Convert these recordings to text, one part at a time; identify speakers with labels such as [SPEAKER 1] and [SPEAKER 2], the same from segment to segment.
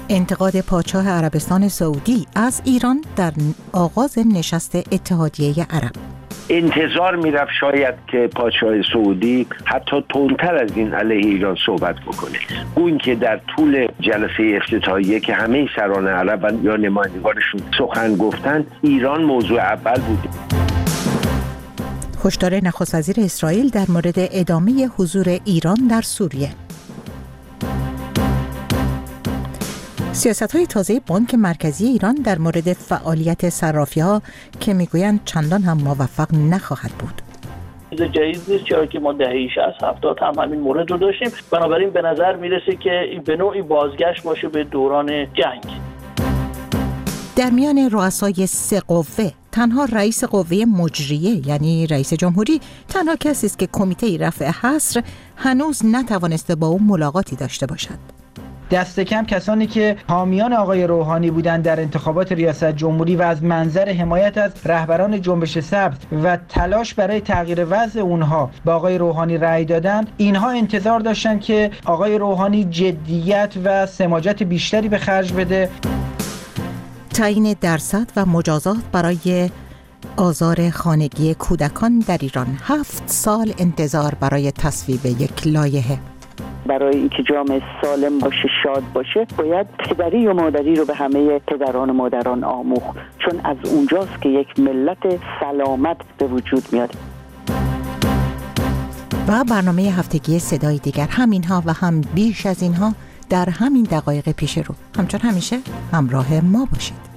[SPEAKER 1] انتقاد پادشاه عربستان سعودی از ایران در آغاز نشست اتحادیه عرب.
[SPEAKER 2] انتظار میرفت شاید که پادشاه سعودی حتی تندتر از این علیه ایران صحبت بکنه. اون که در طول جلسه افتتاحیه که همه سران عرب و یا نمایندگانشون سخن گفتن، ایران موضوع اول بود.
[SPEAKER 1] هشدار نخست وزیر اسرائیل در مورد ادامه حضور ایران در سوریه. سیاست‌های تازه بانک مرکزی ایران در مورد فعالیت صرافی‌ها که میگویند چندان هم موفق نخواهد بود.
[SPEAKER 3] چیز جدید نیست، چرا که ما دهه 60-70 هم همین مورد رو داشتیم. بنابراین به نظر میرسه که به نوعی بازگشت باشه به دوران جنگ.
[SPEAKER 1] در میان رؤسای 3 قوه تنها رئیس قوه مجریه یعنی رئیس جمهوری تنها کسی است که کمیته رفع حصر هنوز نتوانسته با او ملاقاتی داشته باشد.
[SPEAKER 4] دست کم کسانی که حامیان آقای روحانی بودند در انتخابات ریاست جمهوری و از منظر حمایت از رهبران جنبش سبز و تلاش برای تغییر وضع اونها با آقای روحانی رأی دادند، اینها انتظار داشتند که آقای روحانی جدیت و سماجت بیشتری به خرج بده.
[SPEAKER 1] تعیین درصد و مجازات برای آزار خانگی کودکان در ایران. 7 سال انتظار برای تصویب یک لایحه.
[SPEAKER 5] برای اینکه جامعه سالم باشه، شاد باشه، باید پدری و مادری رو به همه پدران و مادران آموخت، چون از اونجاست که یک ملت سلامت به وجود میاد.
[SPEAKER 1] و برنامه هفتگی صدای دیگر، همینها و هم بیش از اینها در همین دقایق پیش رو. همچون همیشه همراه ما باشید.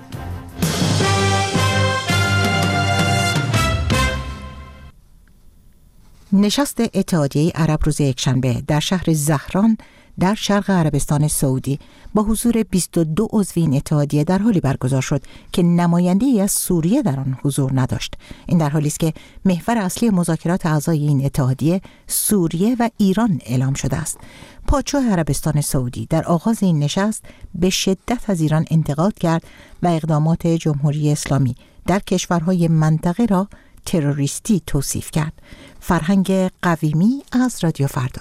[SPEAKER 1] نشست اتحادیه عرب روز یکشنبه در شهر زهران در شرق عربستان سعودی با حضور 22 عضو این اتحادیه در حالی برگزار شد که نماینده‌ای از سوریه در آن حضور نداشت. این در حالی است که محور اصلی مذاکرات اعضای این اتحادیه سوریه و ایران اعلام شده است. پادشاه عربستان سعودی در آغاز این نشست به شدت از ایران انتقاد کرد و اقدامات جمهوری اسلامی در کشورهای منطقه را تروریستی توصیف کرد. فرهنگ قویمی از رادیو فردا.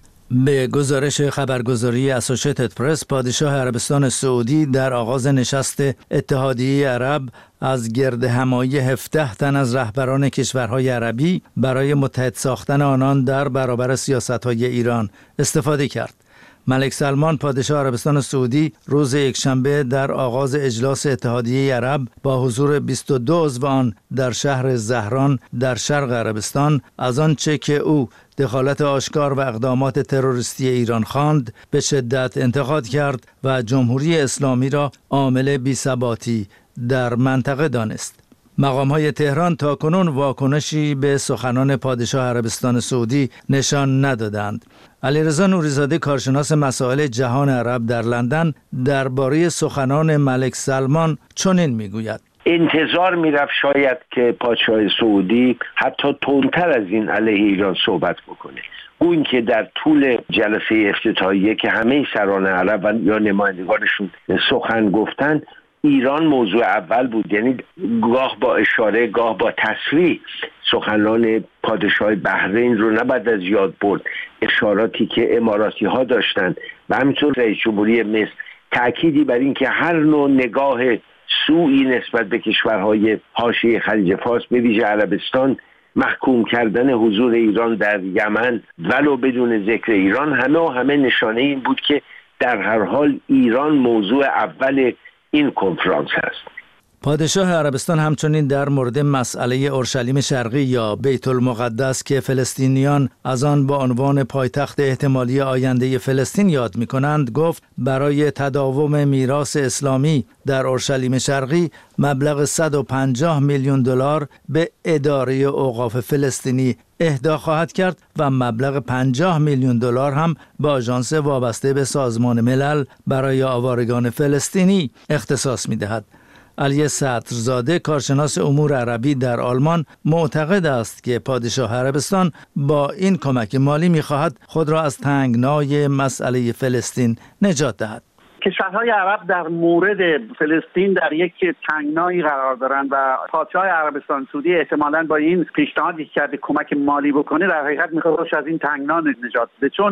[SPEAKER 6] به گزارش خبرگزاری اسوشیتد پرس، پادشاه عربستان سعودی در آغاز نشست اتحادیه عرب از گرد همایی 17 تن از رهبران کشورهای عربی برای متحد ساختن آنان در برابر سیاست‌های ایران استفاده کرد. ملک سلمان پادشاه عربستان سعودی روز یکشنبه در آغاز اجلاس اتحادیه عرب با حضور 22 عضو آن در شهر زهران در شرق عربستان از آنچه که او دخالت آشکار و اقدامات تروریستی ایران خواند به شدت انتقاد کرد و جمهوری اسلامی را عامل بی‌ثباتی در منطقه دانست. مقام‌های تهران تاکنون واکنشی به سخنان پادشاه عربستان سعودی نشان ندادند. علیرضا نوری‌زاده کارشناس مسائل جهان عرب در لندن درباره سخنان ملک سلمان چنین میگوید:
[SPEAKER 2] انتظار میرفت شاید که پادشاه سعودی حتی تندتر از این علیه ایران صحبت بکنه. اون که در طول جلسه افتتاحیه که همه سران عرب و یا نمایندگانشون سخن گفتن، ایران موضوع اول بود. یعنی گاه با اشاره گاه با تصریح سخنان پادشاه بحرین رو نباید از یاد برد. اشاراتی که اماراتی ها داشتند و همینطور رئیس جمهوری مصر تأکیدی بر این که هر نوع نگاه سوئی نسبت به کشورهای حاشیه خلیج فارس به ویژه عربستان، محکوم کردن حضور ایران در یمن ولو بدون ذکر ایران، همه نشانه این بود که در هر حال ایران موضوع اول این کنفرانس است.
[SPEAKER 6] پادشاه عربستان همچنین در مورد مسئله اورشلیم شرقی یا بیت المقدس که فلسطینیان از آن با عنوان پایتخت احتمالی آینده فلسطین یاد می‌کنند گفت برای تداوم میراث اسلامی در اورشلیم شرقی مبلغ 150 میلیون دلار به اداره اوقاف فلسطینی اهدا خواهد کرد و مبلغ 50 میلیون دلار هم به آژانس وابسته به سازمان ملل برای آوارگان فلسطینی اختصاص می‌دهد. علی صدرزاده کارشناس امور عربی در آلمان معتقد است که پادشاه عربستان با این کمک مالی می‌خواهد خود را از تنگنای مسئله فلسطین نجات دهد.
[SPEAKER 7] کشورهای عرب در مورد فلسطین در یک تنگنایی قرار دارند و پادشاه عربستان سعودی احتمالاً با این پیشنهادی کرده کمک مالی بکنه، در حقیقت می‌خواد از این تنگنا نجات بده، چون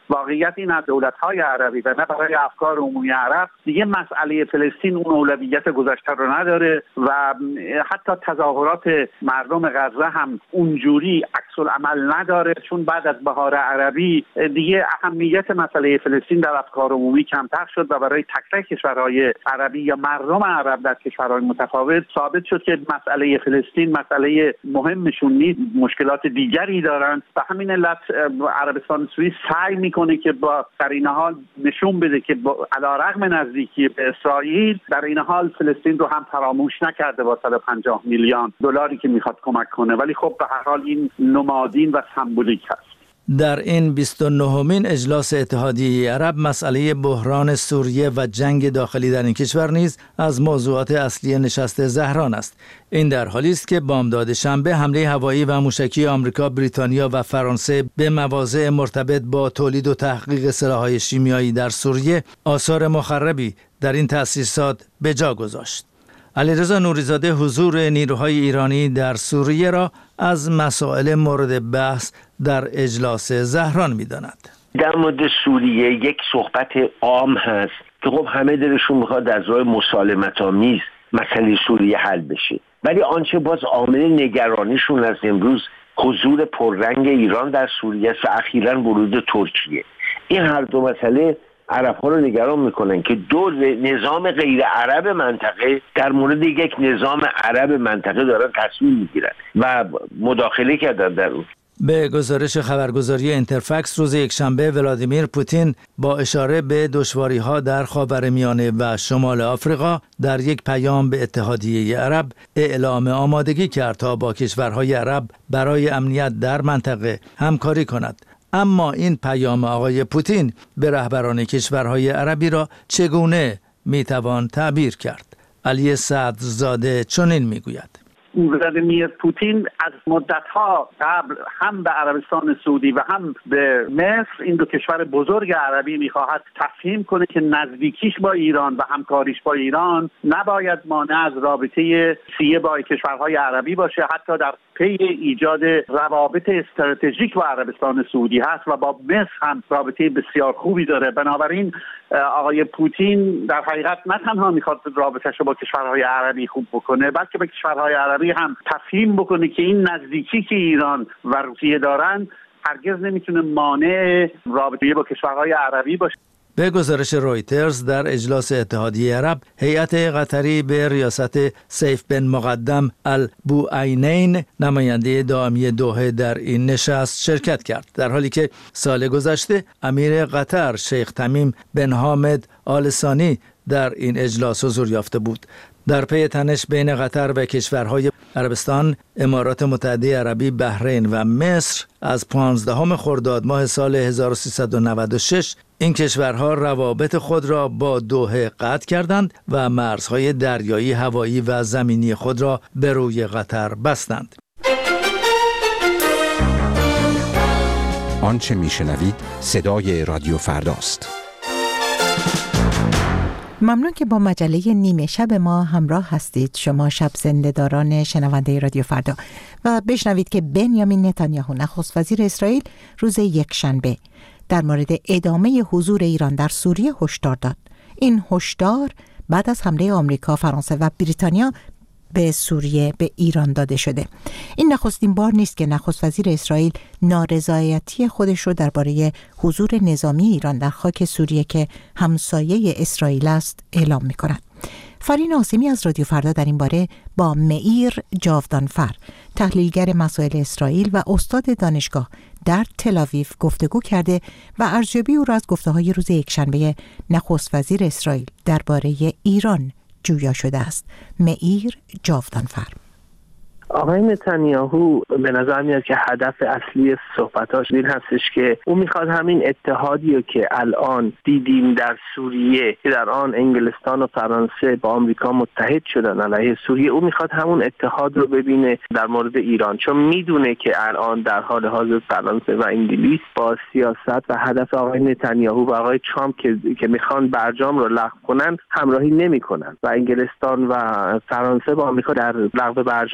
[SPEAKER 7] واقعیت این از دولت‌های عربی و نه برای افکار عمومی عرب دیگه مسئله فلسطین اون اولویت گذشته رو نداره و حتی تظاهرات مردم غزه هم اونجوری عکس العمل نداره، چون بعد از بهار عربی دیگه اهمیت مسئله فلسطین در افکار عمومی کمتر شد و برای تک تک کشورهای عربی یا مردم عرب در کشورهای متفاوت ثابت شد که مسئله فلسطین مسئله مهمشون نیست، مشکلات دیگری دارن. و همین علت عربستان سعودی سعی میکنه که در این حال نشون بده که علیرغم نزدیکی به اسرائیل در این حال فلسطین رو هم فراموش نکرده با 150 میلیون دلاری که میخواد کمک کنه، ولی خب به هر حال این نمادین و سمبولیک هست.
[SPEAKER 6] در این 29مین اجلاس اتحادیه عرب مسئله بحران سوریه و جنگ داخلی در این کشور نیز از موضوعات اصلی نشست زهران است. این در حالی است که بامداد شنبه حمله هوایی و موشکی آمریکا، بریتانیا و فرانسه به مواضع مرتبط با تولید و تحقیق سلاح‌های شیمیایی در سوریه آثار مخربی در این تأسیسات به جا گذاشت. علیرضا نوری‌زاده حضور نیروهای ایرانی در سوریه را از مسائل مورد بحث در اجلاس زهران می‌داند.
[SPEAKER 2] در مورد سوریه یک صحبت عام هست که خب همه دلشون میخواد از راه مسالمت‌آمیز مسئله سوریه حل بشه، ولی آنچه باز عامل نگرانیشون از امروز حضور پررنگ ایران در سوریه و اخیراً ورود ترکیه. این هر دو مسئله عرب‌ها رو نگران میکنن که دو نظام غیر عرب منطقه در مورد یک نظام عرب منطقه دارن تصمیم میگیرن و مداخله کردن در اون.
[SPEAKER 6] به گزارش خبرگزاری اینترفکس روز یکشنبه ولادیمیر پوتین با اشاره به دشواری‌ها در خاورمیانه و شمال آفریقا در یک پیام به اتحادیه عرب اعلام آمادگی کرد تا با کشورهای عرب برای امنیت در منطقه همکاری کند. اما این پیام آقای پوتین به رهبران کشورهای عربی را چگونه میتوان تعبیر کرد؟ علی صدرزاده چنین میگوید:
[SPEAKER 7] ولادیمیر پوتین از مدت‌ها قبل هم به عربستان سعودی و هم به مصر، این دو کشور بزرگ عربی، می‌خواهد تفهیم کنه که نزدیکیش با ایران و همکاریش با ایران نباید مانع از رابطه سیه با کشورهای عربی باشه، حتی در پی ایجاد روابط استراتژیک با عربستان سعودی هست و با مصر هم رابطه بسیار خوبی داره. بنابراین آقای پوتین در حقیقت نه تنها میخواد رابطه‌اش رو با کشورهای عربی خوب بکنه، بلکه به کشورهای عربی هم تفهیم بکنه که این نزدیکی که ایران و روسیه دارن هرگز نمیتونه مانع رابطه با کشورهای عربی باشه.
[SPEAKER 6] به گزارش رویترز در اجلاس اتحادیه عرب، هیئت قطری به ریاست سیف بن مقدم البوعینین نماینده دائمی دوحه در این نشست شرکت کرد، در حالی که سال گذشته امیر قطر شیخ تمیم بن حامد آل ثانی در این اجلاس حضور یافته بود. در پی تنش بین قطر و کشورهای عربستان، امارات متحده عربی، بحرین و مصر از 15 خرداد ماه سال 1396 این کشورها روابط خود را با دوحه قطع کردند و مرزهای دریایی، هوایی و زمینی خود را به روی قطر بستند.
[SPEAKER 8] آنچه میشنوید صدای رادیو فرداست.
[SPEAKER 1] ممنون که با مجله نیمه شب ما همراه هستید، شما شب زنده داران شنونده رادیو فردا، و بشنوید که بنیامین نتانیاهو نخست وزیر اسرائیل روز یکشنبه در مورد ادامه حضور ایران در سوریه هشدار داد. این هشدار بعد از حمله آمریکا، فرانسه و بریتانیا به سوریه به ایران داده شده. این نخستین بار نیست که نخست وزیر اسرائیل نارضایتی خودش رو درباره حضور نظامی ایران در خاک سوریه که همسایه اسرائیل است اعلام می‌کند. فرین آسیمی از رادیو فردا در این باره با معیر جاودانفر، تحلیلگر مسائل اسرائیل و استاد دانشگاه در تل‌آویو گفتگو کرده و ارزیابی او را از گفته‌های روز یکشنبه نخست وزیر اسرائیل درباره ایران جویا شده است. معیر جاودانفر:
[SPEAKER 9] آقای نتانیاهو به نظر میاد که هدف اصلی صحبتاش این هستش که او میخواد همین اتحادی رو که الان دیدیم در سوریه که در آن انگلستان و فرانسه با آمریکا متحد شدن علیه سوریه، او میخواد همون اتحاد رو ببینه در مورد ایران، چون میدونه که الان در حال حاضر فرانسه و انگلیس با سیاست و هدف آقای نتانیاهو و آقای ترامپ که میخوان برجام رو لغو کنن همراهی نمیکنن و انگلستان و فرانسه با آمریکا در لغو برجام متحد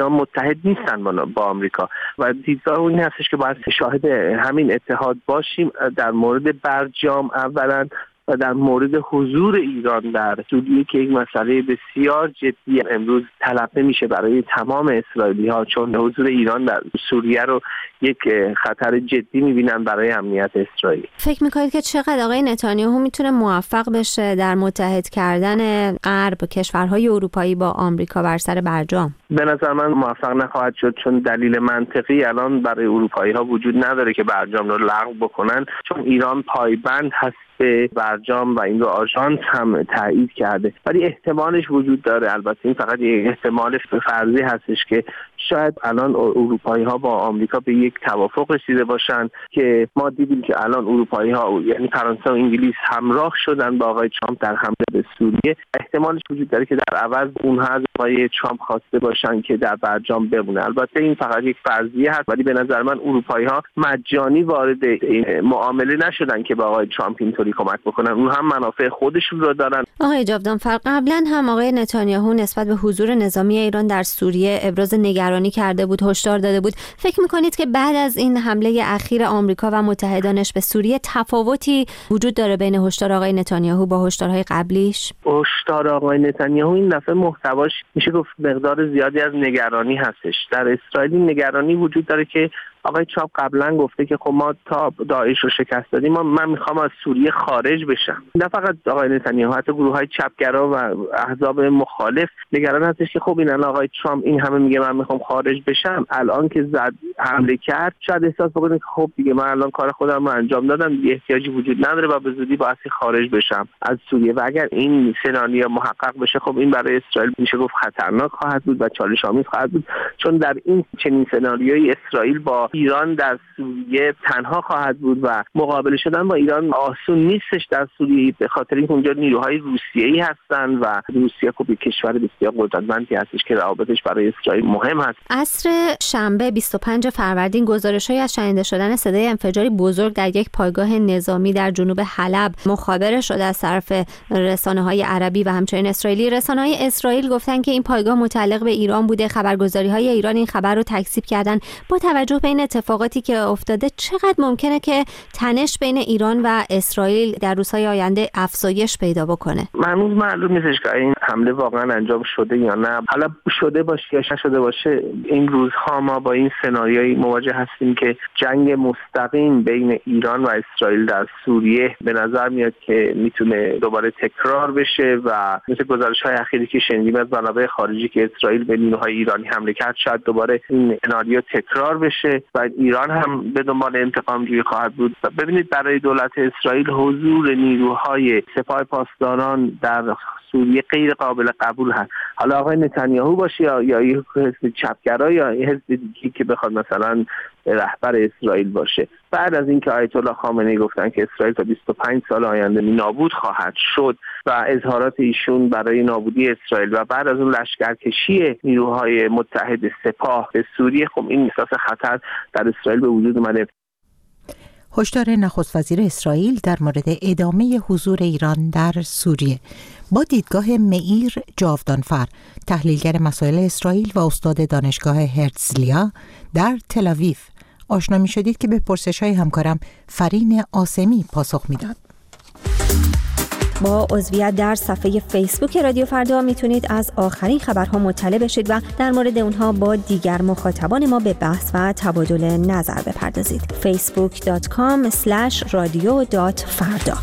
[SPEAKER 9] متحد نیستن با آمریکا و دیدگاه این هستش که باید شاهد همین اتحاد باشیم در مورد برجام اولا و در مورد حضور ایران در سوریه که یک مسئله بسیار جدی امروز تلقی میشه برای تمام اسرائیلی‌ها، چون حضور ایران در سوریه رو یک خطر جدی میبینن برای امنیت اسرائیل.
[SPEAKER 10] فکر میکنید که چقدر آقای نتانیاهو میتونه موفق بشه در متحد کردن غرب کشورهای اروپایی با آمریکا بر سر برجام؟
[SPEAKER 9] به نظر من موفق نخواهد شد، چون دلیل منطقی الان برای اروپایی‌ها وجود نداره که برجام رو لغو بکنن، چون ایران پایبند هست به برجام و این رو آژانس هم تایید کرده، ولی احتمالش وجود داره. البته این فقط یک احتمال فرضی هستش که شاید الان اروپایی‌ها با آمریکا به یک توافق رسیده باشن که ما دیدیم که الان اروپایی‌ها یعنی فرانسه و انگلیس همراه شدن با آقای ترامپ در حمله به سوریه. احتمالش وجود داره که در عوض اونها از آقای ترامپ خواسته باشن که در برجام بمونه. البته این فقط یک فرضیه هست، ولی به نظر من اروپایی‌ها مجانی وارد این معامله نشدن که با آقای ترامپ اینطوری کمک بکنن، اون هم منافع خودشون رو دارن.
[SPEAKER 10] آقای جاودانفر، قبلا هم آقای نتانیاهو نسبت به حضور نظامی ایران در سوریه ابراز نگرانی کرده بود، هشدار داده بود. فکر می‌کنید که بعد از این حمله اخیر آمریکا و متحدانش به سوریه تفاوتی وجود داره بین هشدار آقای نتانیاهو با هشدارهای قبلیش؟
[SPEAKER 9] هشدار آقای نتانیاهو این دفعه محتواش میشه گفت مقدار زیادی از نگرانی هستش. در اسرائیل نگرانی وجود داره که آقای ترامپ قبلا گفته که خب ما تا داعش رو شکست دادیم، من میخوام از سوریه خارج بشم. نه فقط آقای نتانیاهو، حتی گروه‌های چپگرا و احزاب مخالف نگران هستش که خب این الان آقای ترامپ این همه میگه من میخوام خارج بشم، الان که زد حمله کرد شاید احساس بکنه که خب دیگه من الان کار خودم رو انجام دادم، دیگه احتیاجی وجود نداره و به زودی باید خارج بشم از سوریه. و اگر این سناریو محقق بشه خب این برای اسرائیل میشه گفت خطرناک خواهد بود و چالش‌آمیز خواهد بود، چون در این چنین سناریویی اسرائیل با ایران در سوریه تنها خواهد بود و مقابله شدن با ایران آسون نیستش در سوریه، به خاطر اینکه اونجا نیروهای روسیه‌ای هستن و روسیه خب یک کشور بسیار قدرتمندی هستش که روابطش برای اسرائیل مهم هست.
[SPEAKER 10] عصر شنبه 25 فروردین گزارش‌هایی از شنیده شدن صدای انفجاری بزرگ در یک پایگاه نظامی در جنوب حلب مخابره شده از طرف رسانه‌های عربی و همچنین اسرائیلی. رسانه‌های اسرائیل گفتن که این پایگاه متعلق به ایران بوده. خبرگزاری‌های ایران این خبر رو تکذیب کردن. با توجه به این اتفاقاتی که افتاده چقدر ممکنه که تنش بین ایران و اسرائیل در روزهای آینده افزایش پیدا بکنه؟
[SPEAKER 9] هنوز معلوم نیستش که این حمله واقعا انجام شده یا نه. حالا شده باشه یا نشده باشه، این روزها ما با این سناریویی مواجه هستیم که جنگ مستقیم بین ایران و اسرائیل در سوریه به نظر میاد که میتونه دوباره تکرار بشه و مثل گزارش‌های اخیری که شنیدیم از منابع خارجی که اسرائیل به نیروهای ایرانی حمله کرد، شاید دوباره این سناریو تکرار بشه و ایران هم به دنبال انتقام جویی خواهد بود. ببینید برای دولت اسرائیل حضور نیروهای سپاه پاسداران در سوریه غیر قابل قبول هست. حالا آقای نتانیاهو باشه یا حزب چپگرا یا حزب دیگه که بخواد مثلا رهبر اسرائیل باشه. بعد از اینکه آیت الله خامنه‌ای گفتن که اسرائیل تا 25 سال آینده نابود خواهد شد و اظهارات ایشون برای نابودی اسرائیل و بعد از اون لشکرکشی نیروهای متحد سپاه به سوریه، خب این احساس خطر در اسرائیل به وجود اومده.
[SPEAKER 1] هشدار نخست وزیر اسرائیل در مورد ادامه حضور ایران در سوریه. با دیدگاه معیر جاودانفر، تحلیلگر مسائل اسرائیل و استاد دانشگاه هرتزلیا در تل آویو، آشنا می شدید که به پرسش‌های همکارم فرین آسمی پاسخ میداد.
[SPEAKER 10] با عضویت در صفحه فیسبوک رادیو فردا میتونید از آخرین خبرها مطلع بشید و در مورد اونها با دیگر مخاطبان ما به بحث و تبادل نظر بپردازید. facebook.com/radio.farda.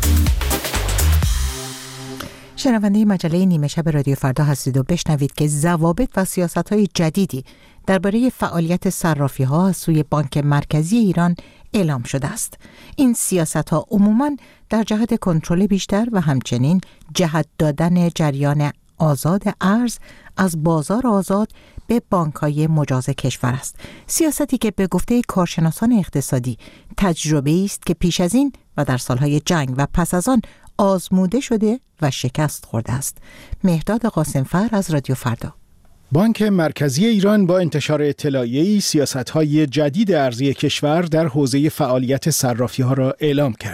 [SPEAKER 1] شنونده مجله نیمه شب رادیو فردا هستید و بشنوید که ضوابط و سیاست‌های جدیدی درباره فعالیت صرافی‌ها از سوی بانک مرکزی ایران اعلام شده است. این سیاست‌ها عموماً در جهت کنترل بیشتر و همچنین جهت دادن جریان آزاد ارز از بازار آزاد به بانک‌های مجاز کشور است. سیاستی که به گفته کارشناسان اقتصادی تجربه‌ای است که پیش از این و در سالهای جنگ و پس از آن آزموده شده و شکست خورده است. مهداد قاسمفر از رادیو فردا.
[SPEAKER 11] بانک مرکزی ایران با انتشار اطلاعیه‌ای سیاست‌های جدید ارزی کشور در حوزه فعالیت صرافی‌ها را اعلام کرد.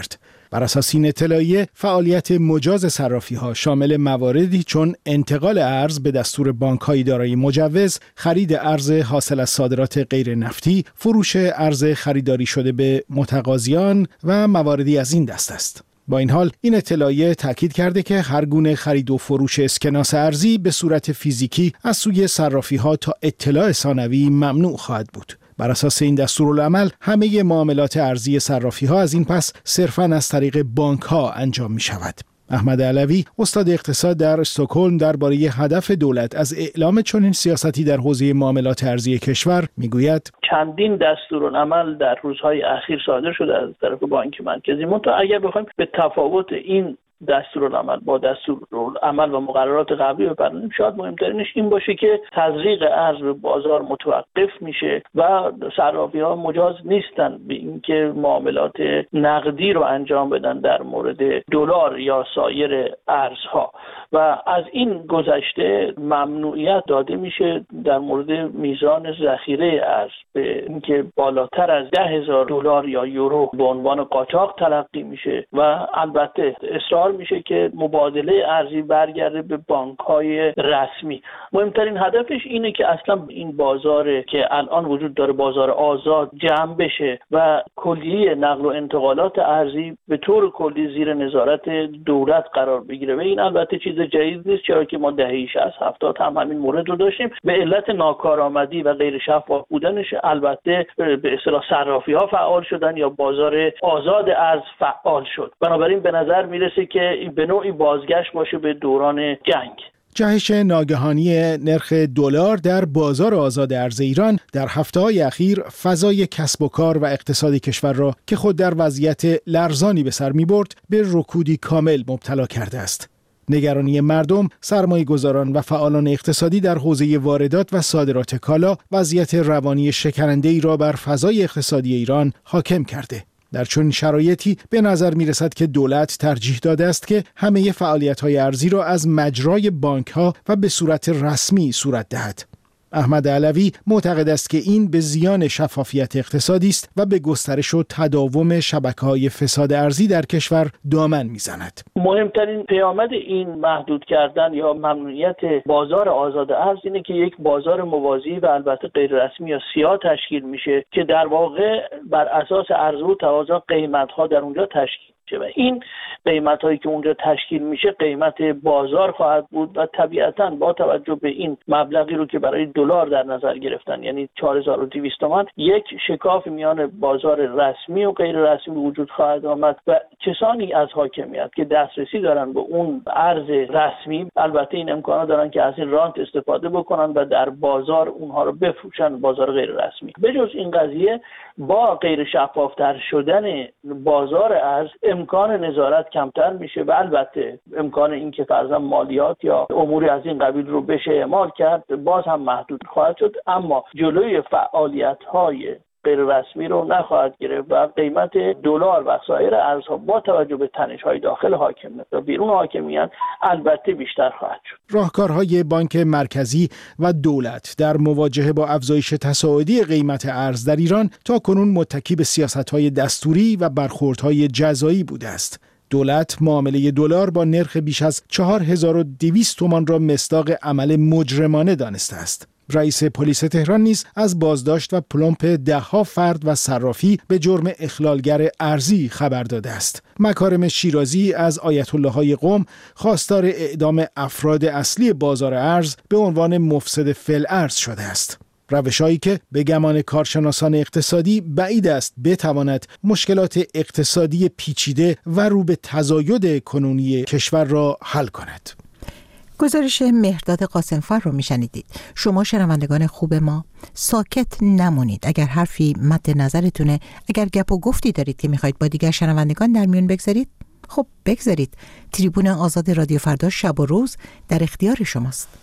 [SPEAKER 11] بر اساس این اطلاعیه فعالیت مجاز صرافی‌ها شامل مواردی چون انتقال ارز به دستور بانک‌های دارای مجوز، خرید ارز حاصل از صادرات غیر نفتی، فروش ارز خریداری شده به متقاضیان و مواردی از این دست است. با این حال این اطلاعیه تاکید کرده که هر گونه خرید و فروش اسکناس ارزی به صورت فیزیکی از سوی صرافی‌ها تا اطلاع ثانوی ممنوع خواهد بود. بر اساس این دستورالعمل همه معاملات ارزی صرافی‌ها از این پس صرفاً از طریق بانک‌ها انجام می‌شود. احمد علوی استاد اقتصاد در استکهلم درباره هدف دولت از اعلام چنین سیاستی در حوزه معاملات ارزی کشور میگوید
[SPEAKER 3] چندین دستورالعمل در روزهای اخیر صادر شده از طرف بانک مرکزی. منتها اگر بخوایم به تفاوت این دستورالعمل با دستورالعمل و مقررات قبلی بپردازیم، شاید مهمترینش این باشه که تزریق ارز به بازار متوقف میشه و صرافی‌ها مجاز نیستن به اینکه معاملات نقدی رو انجام بدن در مورد دلار یا سایر ارزها و از این گذشته ممنوعیت داده میشه در مورد میزان ذخیره ارز به اینکه بالاتر از $10,000 یا یورو به عنوان قاچاق تلقی میشه و البته اصرار میشه که مبادله ارزی برگرده به بانک‌های رسمی. مهمترین هدفش اینه که اصلا این بازار که الان وجود داره، بازار آزاد، جمع بشه و کلیه نقل و انتقالات ارزی به طور کلی زیر نظارت دولت قرار بگیره و این البته چیز جدید نیست، چرا که ما دهه 60-70 هم همین مورد رو داشتیم. به علت ناکارآمدی و غیر شفاف بودنش البته به اصطلاح صرافی‌ها فعال شدن یا بازار آزاد ارز فعال شد. بنابراین به نظر میرسه که به نوعی بازگشت باشه به دوران جنگ.
[SPEAKER 11] جهش ناگهانی نرخ دلار در بازار آزاد ارز ایران در هفته‌های اخیر فضای کسب و کار و اقتصاد کشور را که خود در وضعیت لرزانی به سر می‌برد به رکودی کامل مبتلا کرده است. نگرانی مردم، سرمایه‌گذاران و فعالان اقتصادی در حوزه واردات و صادرات کالا وضعیت روانی شکننده‌ای را بر فضای اقتصادی ایران حاکم کرده. در چنین شرایطی به نظر می رسد که دولت ترجیح داده است که همه فعالیت‌های ارزی را از مجرای بانک‌ها و به صورت رسمی صورت دهد. احمد علوی معتقد است که این به زیان شفافیت اقتصادی است و به گسترش و تداوم شبکه‌های فساد ارزی در کشور دامن می‌زند.
[SPEAKER 3] مهمترین پیامد این محدود کردن یا ممنوعیت بازار آزاد ارز اینه که یک بازار موازی و البته غیر رسمی یا سیاه تشکیل میشه که در واقع بر اساس عرضه و تقاضا قیمت‌ها در اونجا تشکیل و این قیمت هایی که اونجا تشکیل میشه قیمت بازار خواهد بود و طبیعتاً با توجه به این مبلغی رو که برای دلار در نظر گرفتن، یعنی 4200 تومان، یک شکاف میان بازار رسمی و غیر رسمی وجود خواهد آمد و کسانی از حاکمیت که دسترسی دارن به اون ارز رسمی البته این امکانات دارن که از این رانت استفاده بکنن و در بازار اونها رو بفروشن، بازار غیر رسمی. به جز این قضیه با غیر شفافتر شدن بازار ارز امکان نظارت کمتر میشه و البته امکان این که فرضاً مالیات یا اموری از این قبیل رو بشه اعمال کرد باز هم محدود خواهد شد، اما جلوی فعالیت‌های غیر رسمی رو نخواهد گرفت و قیمت دلار و سایر ارزها با توجه به تنش‌های داخل حاکمیت و بیرون حاکمیت البته بیشتر خواهد شد.
[SPEAKER 11] راهکارهای بانک مرکزی و دولت در مواجهه با افزایش تصاعدی قیمت ارز در ایران تاکنون متکی به سیاست‌های دستوری و برخوردهای جزایی بوده است. دولت معامله دلار با نرخ بیش از 4200 تومان را مصداق عمل مجرمانه دانسته است. رئیس پلیس تهران نیز از بازداشت و پلمپ ده‌ها فرد و صرافی به جرم اخلالگر ارزی خبر داده است. مکارم شیرازی از آیت الله‌های قم خواستار اعدام افراد اصلی بازار ارز به عنوان مفسد فی‌الارض شده است. روش‌هایی که به گمان کارشناسان اقتصادی بعید است بتواند مشکلات اقتصادی پیچیده و رو به تزاید کنونی کشور را حل کند.
[SPEAKER 1] گزارش مهرداد قاسمفر رو میشنیدید. شما شنوندگان خوب ما ساکت نمونید. اگر حرفی مد نظرتونه، اگر گپ و گفتی دارید که میخواید با دیگر شنوندگان در میون بگذارید، خب بگذارید. تریبون آزاد رادیو فردا شب و روز در اختیار شماست.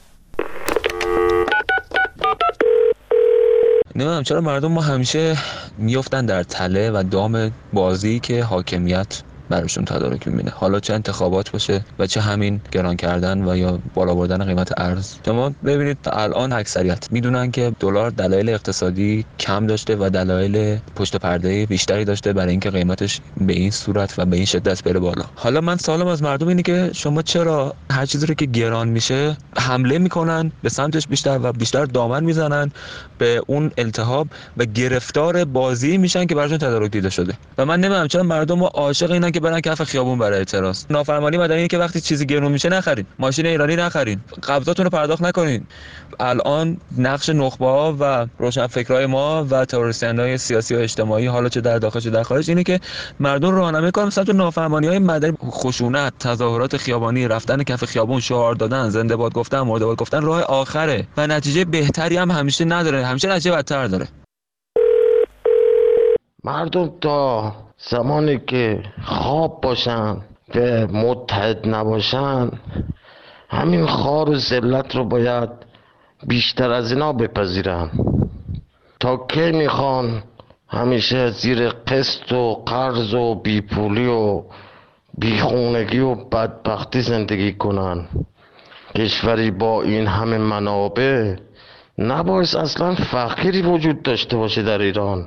[SPEAKER 12] نمیدونم چرا مردم ما همیشه میافتن در تله و دام بازی که حاکمیت براشون تدارک می‌بینه، حالا چه انتخابات باشه و چه همین گران کردن و یا بالا بردن قیمت ارز. شما ببینید الان اکثریت میدونن که دلار دلایل اقتصادی کم داشته و دلایل پشت پرده بیشتری داشته برای اینکه قیمتش به این صورت و به این شدت بره بالا. حالا من سوالم از مردم اینه که شما چرا هر چیزی رو که گران میشه حمله میکنن به سمتش بیشتر و بیشتر دامن میزنن به اون التهاب و گرفتار بازی میشن که براشون تدارک دیده شده. و من نمیدونم چرا مردم عاشق اینن که برن کف خیابون برای اعتراض. نافرمانی مدنی اینه که وقتی چیزی گرون میشه نخرید، ماشین ایرانی نخرید، قبضاتون رو پرداخت نکنید. الان نقش نخبه‌ها و روشنفکرای ما و تروریست‌های سیاسی و اجتماعی، حالا چه در داخل چه در خارج، اینه که مردم رو راهنمایی کنن سمت نافرمانی‌های مدنی، خشونت، تظاهرات خیابانی، رفتن کف خیابون، شعار دادن، زنده باد گفتن، مرده باد گفتن راه آخره و نتیجه بهتری هم همیشه نداره، همیشه نتیجه بدتر داره.
[SPEAKER 13] مردم تا زمانی که خواب باشن و متحد نباشن همین خار و ذلت رو باید بیشتر از اینا بپذیرن. تا کی میخوان همیشه زیر قسط و قرض و بیپولی و بیخونگی و بدبختی زندگی کنن؟ کشوری با این همه منابع نباید اصلا فقیری وجود داشته باشه در ایران.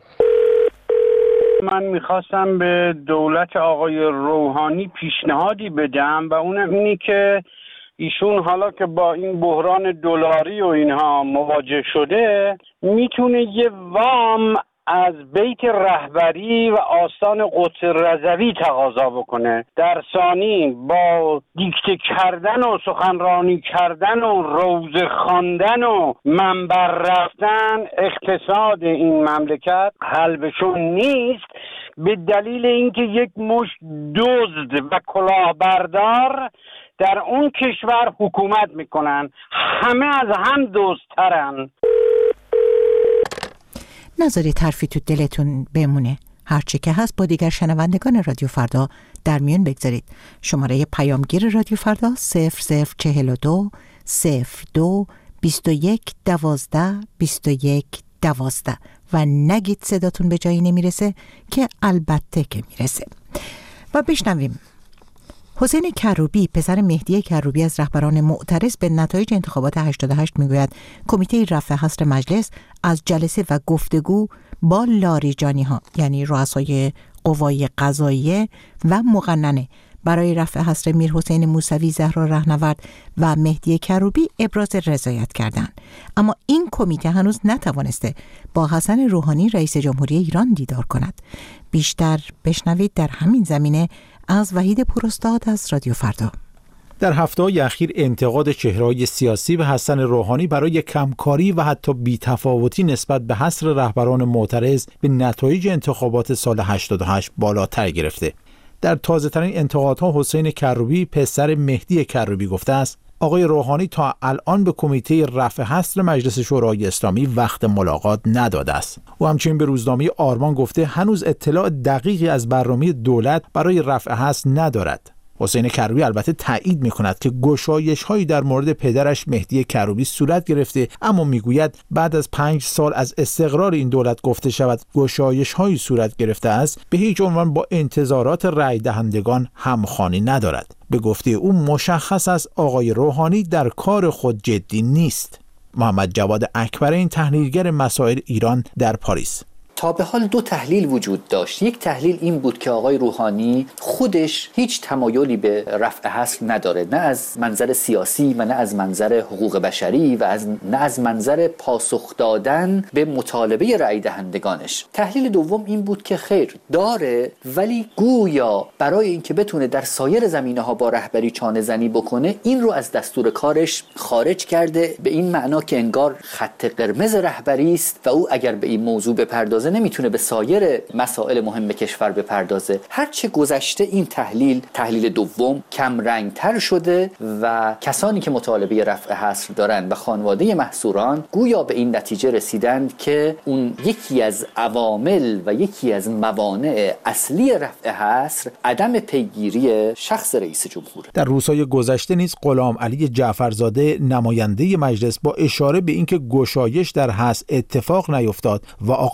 [SPEAKER 14] من میخواستم به دولت آقای روحانی پیشنهادی بدم و اونم اینی که ایشون حالا که با این بحران دلاری و اینها مواجه شده میتونه یه وام از بیت رهبری و آستان قدس رضوی تقاضا بکنه. در ثانی با دیکته کردن و سخنرانی کردن و روزه خواندن و منبر رفتن اقتصاد این مملکت حل بشون نیست، به دلیل اینکه یک مشت دزد و کلاهبردار در اون کشور حکومت میکنن، همه از هم دزدترن.
[SPEAKER 1] نذارید حرفی تو دلتون بمونه. هرچی که هست با دیگر شنوندگان رادیو فردا در میون بگذارید. شماره پیامگیر رادیو فردا 0042 02 21 12 21 12 و نگید صداتون به جایی نمیرسه که البته که میرسه. و بشنویم حسین کروبی پسر مهدی کروبی از رهبران معترض به نتایج انتخابات 88 میگوید کمیته رفع حصر مجلس از جلسه و گفتگو با لاریجانی ها یعنی رؤسای قوای قضاییه و مقننه برای رفع حصر میر حسین موسوی زهرا رهنورد و مهدی کروبی ابراز رضایت کردند، اما این کمیته هنوز نتوانسته با حسن روحانی رئیس جمهوری ایران دیدار کند. بیشتر بشنوید در همین زمینه از وحید پوراستاد از رادیو فردا.
[SPEAKER 15] در هفته‌های اخیر انتقاد چهره‌های سیاسی به حسن روحانی برای کمکاری و حتی بی‌تفاوتی نسبت به حصر رهبران معترض به نتایج انتخابات سال 88 بالاتر گرفته. در تازه‌ترین انتقادها حسین کروبی پسر مهدی کروبی گفته است آقای روحانی تا الان به کمیته رفع حصر مجلس شورای اسلامی وقت ملاقات نداده است. او همچنین به روزنامه آرمان گفته هنوز اطلاع دقیقی از برنامه دولت برای رفع حصر ندارد. حسین کروبی البته تایید می‌کند که گشایش‌هایی در مورد پدرش مهدی کروبی صورت گرفته، اما میگوید بعد از 5 سال از استقرار این دولت گفته شود گشایش‌هایی صورت گرفته است به هیچ عنوان با انتظارات رای دهندگان همخوانی ندارد. به گفته او مشخص است آقای روحانی در کار خود جدی نیست. محمد جواد اکبرین تحلیلگر مسائل ایران در پاریس:
[SPEAKER 16] تا به حال 2 تحلیل وجود داشت. یک تحلیل این بود که آقای روحانی خودش هیچ تمایلی به رفع حصر نداره، نه از منظر سیاسی و نه از منظر حقوق بشری و نه از منظر پاسخ دادن به مطالبه رأی دهندگانش. تحلیل دوم این بود که خیر داره، ولی گویا برای اینکه بتونه در سایر زمینه‌ها با رهبری چانه زنی بکنه این رو از دستور کارش خارج کرده، به این معنا که انگار خط قرمز رهبری است و او اگر به این موضوع بپردازه نمیتونه به سایر مسائل مهم کشور بپردازه. هرچه گذشته این تحلیل دوم کم رنگتر شده و کسانی که مطالبه رفع حصر دارن و خانواده محصوران گویا به این نتیجه رسیدند که اون یکی از عوامل و یکی از موانع اصلی رفع حصر عدم پیگیری شخص رئیس جمهور.
[SPEAKER 15] در روزهای گذشته نیز غلام علی جعفرزاده نماینده مجلس با اشاره به اینکه گشایش در حصر اتفاق نیفتاد و آقای روحانی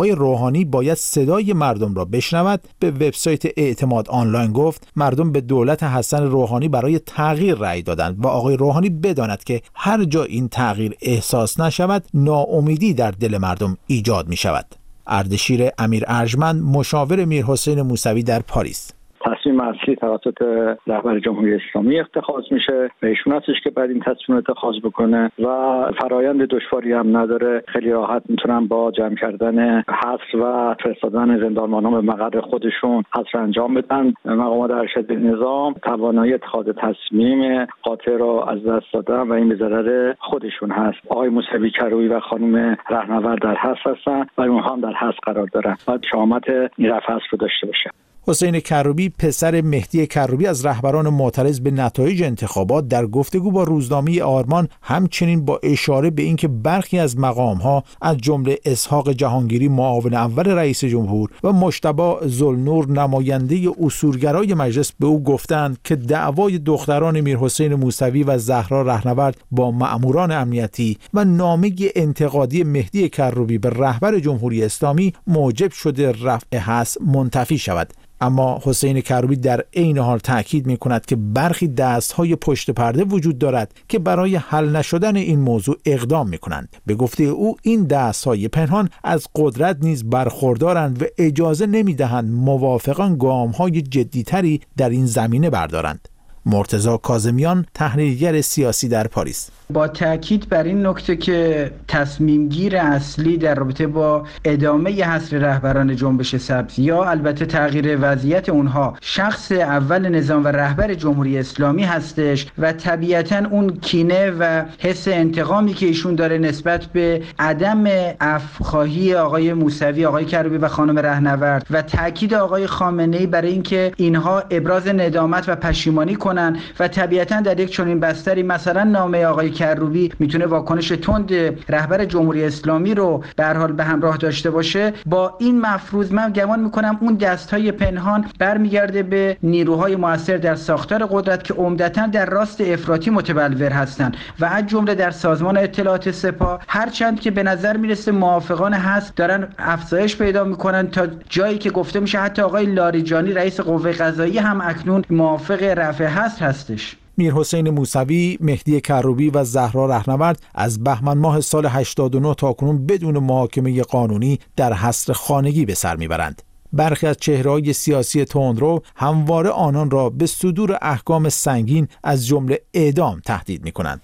[SPEAKER 15] روحانی باید صدای مردم را بشنود، به وبسایت اعتماد آنلاین گفت مردم به دولت حسن روحانی برای تغییر رأی دادند و آقای روحانی بداند که هر جا این تغییر احساس نشود ناامیدی در دل مردم ایجاد می شود. اردشیر امیر ارجمند، مشاور میرحسین موسوی در پاریس:
[SPEAKER 17] تصمیم اصلی توسط رهبر جمهوری اسلامی اتخاذ میشه و ایشون هستش که بعد این تصمیم اتخاذ بکنه و فرایند دشواری هم نداره. خیلی راحت میتونن با جمع کردن حصر و فرستادن زندانبانان به مقر خودشون حصر انجام بدن. مقامات ارشد نظام توانایی اتخاذ تصمیم قاطع را از دست دادن و این به ضرر خودشون هست. آقای موسوی کروبی و خانم رهنورد در حصر هستن و اونها هم در حصر قرار دارن. باید شامت این رفع حصر رو داشته باشه.
[SPEAKER 15] حسین کروبی، پسر مهدی کروبی از رهبران معترض به نتایج انتخابات، در گفتگو با روزنامه آرمان همچنین با اشاره به اینکه برخی از مقام‌ها از جمله اسحاق جهانگیری معاون اول رئیس جمهور و مجتبی ذوالنور نماینده اصولگرای مجلس به او گفتند که دعوای دختران میرحسین موسوی و زهرا رهنورد با مأموران امنیتی و نامه انتقادی مهدی کروبی به رهبر جمهوری اسلامی موجب شده رفع حصر منتفی شود. اما حسین کروبی در عین حال تأکید می‌کند که برخی دست‌های پشت پرده وجود دارد که برای حل نشدن این موضوع اقدام می‌کنند. به گفته او این دست‌های پنهان از قدرت نیز برخوردارند و اجازه نمی‌دهند موافقان گام‌های جدی‌تری در این زمینه بردارند. مرتضی کاظمیان، تحلیلگر سیاسی در پاریس:
[SPEAKER 4] با تاکید بر این نکته که تصمیم گیر اصلی در رابطه با ادامه حصر رهبران جنبش سبز یا البته تغییر وضعیت اونها شخص اول نظام و رهبر جمهوری اسلامی هستش و طبیعتاً اون کینه و حس انتقامی که ایشون داره نسبت به عدم عفوخواهی آقای موسوی، آقای کروبی و خانم رهنورد و تاکید آقای خامنه‌ای برای اینکه اینها ابراز ندامت و پشیمانی کنن و طبیعتاً در یک چنین بستری مثلا نامه آقای کروبی میتونه واکنش تند رهبر جمهوری اسلامی رو به هر حال به همراه داشته باشه. با این مفروض من گمان میکنم اون دستهای پنهان برمیگرده به نیروهای مؤثر در ساختار قدرت که عمدتاً در راست افراطی متبلور هستند و از جمله در سازمان اطلاعات سپاه، هرچند که به نظر میرسه موافقان حصر دارن افزایش پیدا میکنن تا جایی که گفته میشه حتی آقای لاریجانی رئیس قوه قضاییه هم اکنون موافق رفع حصر هستش.
[SPEAKER 15] میرحسین موسوی، مهدی کروبی و زهرا رهنورد از بهمن ماه سال 89 تاکنون بدون محاکمه قانونی در حصر خانگی به سر میبرند. برخی از چهره‌های سیاسی تندرو همواره آنان را به صدور احکام سنگین از جمله اعدام تهدید می‌کنند.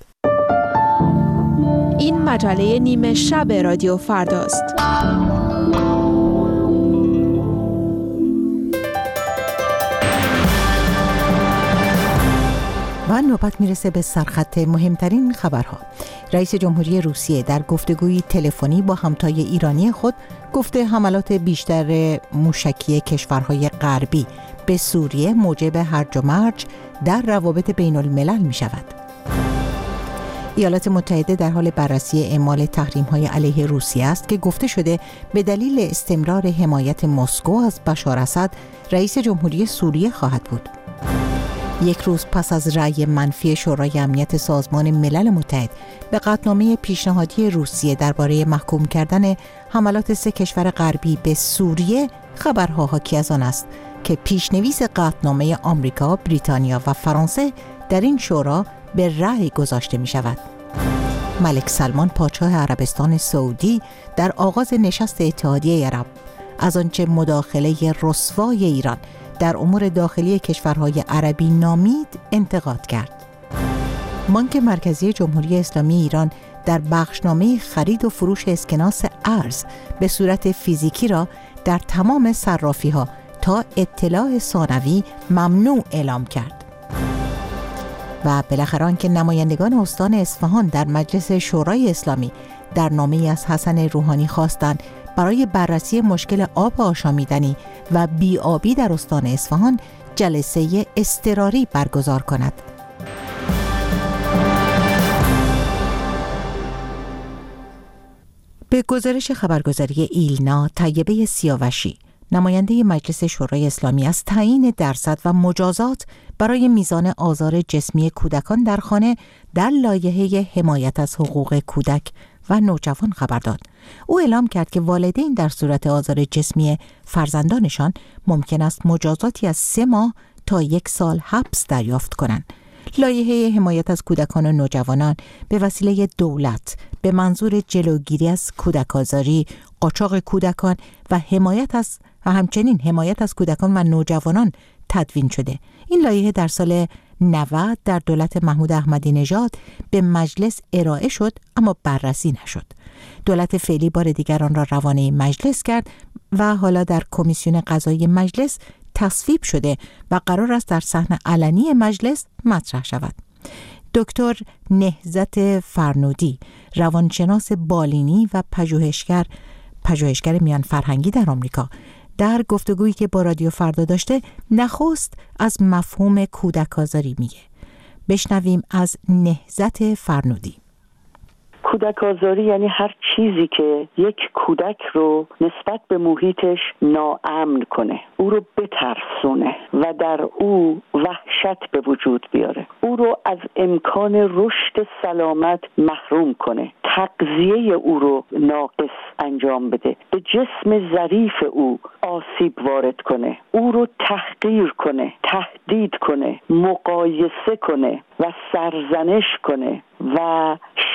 [SPEAKER 18] این مجله نیمه شب رادیو فرداست.
[SPEAKER 1] و نوبت میرسه به سرخط مهمترین خبرها. رئیس جمهوری روسیه در گفتگوی تلفنی با همتای ایرانی خود گفته حملات بیشتر موشکی کشورهای غربی به سوریه موجب هرج و مرج در روابط بین الملل می شود. ایالات متحده در حال بررسی اعمال تحریم‌های علیه روسیه است که گفته شده به دلیل استمرار حمایت مسکو از بشار اسد رئیس جمهوری سوریه خواهد بود. یک روز پس از رأی منفی شورای امنیت سازمان ملل متحد به قطعنامه پیشنهادی روسیه درباره محکوم کردن حملات 3 کشور غربی به سوریه، خبرها حاکی از آن است که پیشنویس قطعنامه آمریکا، بریتانیا و فرانسه در این شورا به رأی گذاشته می شود. ملک سلمان پادشاه عربستان سعودی در آغاز نشست اتحادیه عرب از آنچه مداخله رسوای ایران در امور داخلی کشورهای عربی نامید انتقاد کرد. بانک مرکزی جمهوری اسلامی ایران در بخشنامه خرید و فروش اسکناس ارز به صورت فیزیکی را در تمام صرافی‌ها تا اطلاع ثانوی ممنوع اعلام کرد. و بالاخره آنکه نمایندگان استان اصفهان در مجلس شورای اسلامی در نامه‌ای از حسن روحانی خواستند برای بررسی مشکل آب آشامیدنی و بی‌آبی در استان اصفهان جلسه اضطراری برگزار کند. به گزارش خبرگزاری ایلنا، طیبه سیاوشی، نماینده مجلس شورای اسلامی، از تعیین درصد و مجازات برای میزان آزار جسمی کودکان در خانه در لایحه حمایت از حقوق کودک و نوجوان خبر داد. او اعلام کرد که والدین در صورت آزار جسمی فرزندانشان ممکن است مجازاتی از 3 ماه تا 1 سال حبس دریافت کنند. لایحه حمایت از کودکان و نوجوانان به وسیله دولت به منظور جلوگیری از کودک آزاری، قاچاق کودکان و همچنین حمایت از کودکان و نوجوانان تدوین شده. این لایحه در سال 90 در دولت محمود احمدی نژاد به مجلس ارائه شد اما بررسی نشد. دولت فعلی بار دیگر آن را روانه مجلس کرد و حالا در کمیسیون قضایی مجلس تصویب شده و قرار است در صحن علنی مجلس مطرح شود. دکتر نهضت فرنودی، روانشناس بالینی و پژوهشگر میان فرهنگی در آمریکا، در گفتگویی که با رادیو فردا داشته نخست از مفهوم کودک آزاری میگه. بشنویم از نهضت فرنودی.
[SPEAKER 5] کودک آزاری یعنی هر چیزی که یک کودک رو نسبت به محیطش ناامن کنه، او رو بترسونه و در او وحشت به وجود بیاره، او رو از امکان رشد سلامت محروم کنه، تغذیه او رو ناقص انجام بده، به جسم ظریف او آسیب وارد کنه، او رو تحقیر کنه، تهدید کنه، مقایسه کنه و سرزنش کنه و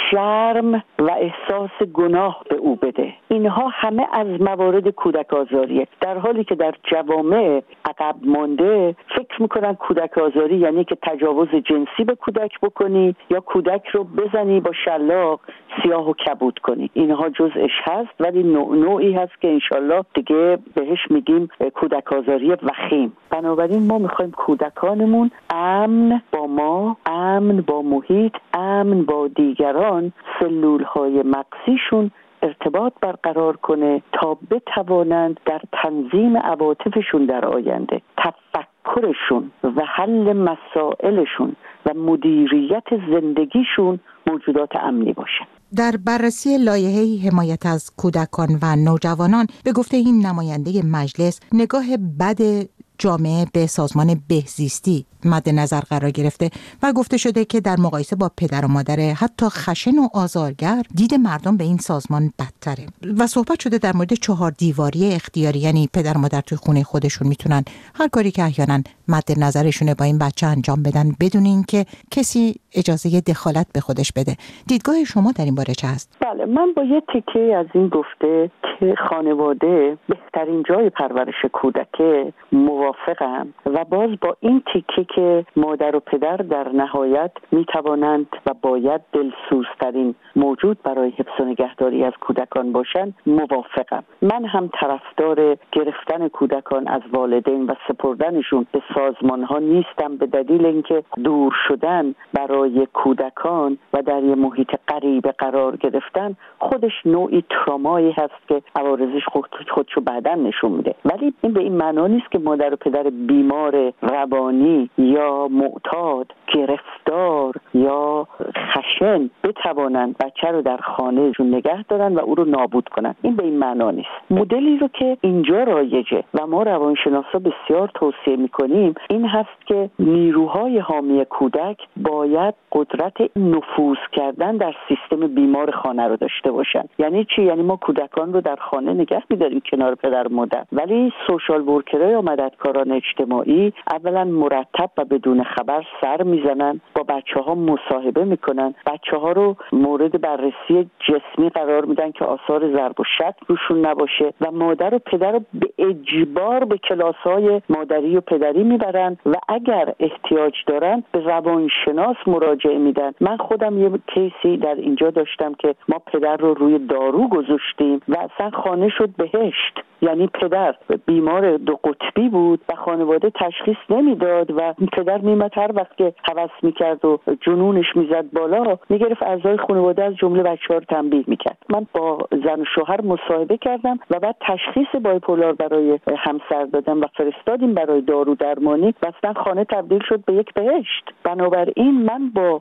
[SPEAKER 5] شرم و احساس گناه به او بده. اینها همه از موارد کودک آزاریه. در حالی که در جوامع عقب مانده فکر میکنن کودک آزاری یعنی که تجاوز جنسی به کودک بکنی یا کودک رو بزنی با شلاق سیاه و کبود کنی. اینها جزءش هست، ولی نوعی هست که انشالله دیگه بهش میگیم کودک آزاری وخیم. بنابراین ما میخوایم کودکانمون امن با ما، امن با محیط، امن با دیگران، سلولهای مغزیشون ارتباط برقرار کنه تا بتوانند در تنظیم عواطفشون در آینده، تفکرشون و حل مسائلشون و مدیریت زندگیشون موجودات امنی باشن.
[SPEAKER 1] در بررسی لایحه حمایت از کودکان و نوجوانان به گفته این نماینده مجلس، نگاه بد جامعه به سازمان بهزیستی مد نظر قرار گرفته و گفته شده که در مقایسه با پدر و مادر حتی خشن و آزارگر، دید مردم به این سازمان بدتره و صحبت شده در مورد 4 دیواری اختیاری، یعنی پدر و مادر توی خونه خودشون میتونن هر کاری که احیانا مد نظرشونه با این بچه انجام بدن بدون اینکه کسی اجازه دخالت به خودش بده. دیدگاه شما در این باره چه هست؟
[SPEAKER 5] بله، من با یه تیکه از این گفته که خانواده بهترین جای پرورش کودکه موافقم و باز با این تیکه که مادر و پدر در نهایت میتوانند و باید دلسوزترین موجود برای حفظ و نگهداری از کودکان باشند موافقم. من هم طرفدار گرفتن کودکان از والدین و سپردنشون به سازمان ها نیستم، به دلیل اینکه دور شدن برای کودکان و در یه محیط غریبه قرار گرفتن خودش نوعی ترامایی هست که عوارضش خودشو بعداً نشون میده. ولی این به این معنا نیست که مادر و پدر بیمار روانی یا معتاد، گرفتار یا خشن بتوانند بچه رو در خانهشون نگه دارن و او رو نابود کنن. این به این معنا نیست. مدلی رو که اینجا رایجه و ما روانشناسا بسیار توصیه میکنیم این هست که نیروهای حامی کودک باید قدرت نفوذ کردن در سیستم بیمار خانه رو داشته باشن. یعنی چی؟ یعنی ما کودکان رو در خانه نگه میداریم کنار پدر و مادر، ولی سوشال ورکرها یا مددکاران اجتماعی اولا مرتب و بدون خبر سر میزنن، با بچه‌ها مصاحبه میکنن، بچه‌ها رو مورد بررسی جسمی قرار میدن که آثار ضرب و شتم روشون نباشه و مادر و پدر رو به اجبار به کلاس‌های مادری و پدری میبرن و اگر احتیاج دارن به روانشناس مراجعه میدن. من خودم یه کیسی در اینجا داشتم که ما پدر رو روی دارو گذاشتیم و اصلا خانه شد بهشت. یعنی پدر بیمار 2 قطبی بود و خانواده تشخیص نمیداد و پدر میمد هر وقت که هوس میکرد و جنونش میزد بالا میگرفت اعضای خانواده از جمله بچه‌ها رو تنبیه میکرد. من با زن و شوهر مصاحبه کردم و بعد تشخیص بایپولار برای همسر دادم و فرستادیم برای دارو درمانی و اصلا خانه تبدیل شد به یک بهشت. بنابراین من با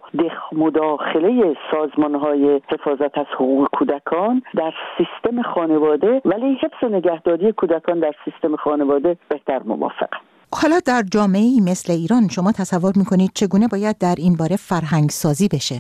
[SPEAKER 5] مداخله سازمان‌های حفاظت از حقوق کودکان در سیستم خانواده ولی حفظ و نگهداری کودکان در سیستم خانواده بهتر موافقم.
[SPEAKER 1] حالا در جامعه‌ای مثل ایران شما تصور می‌کنید چگونه باید در این باره فرهنگ سازی بشه؟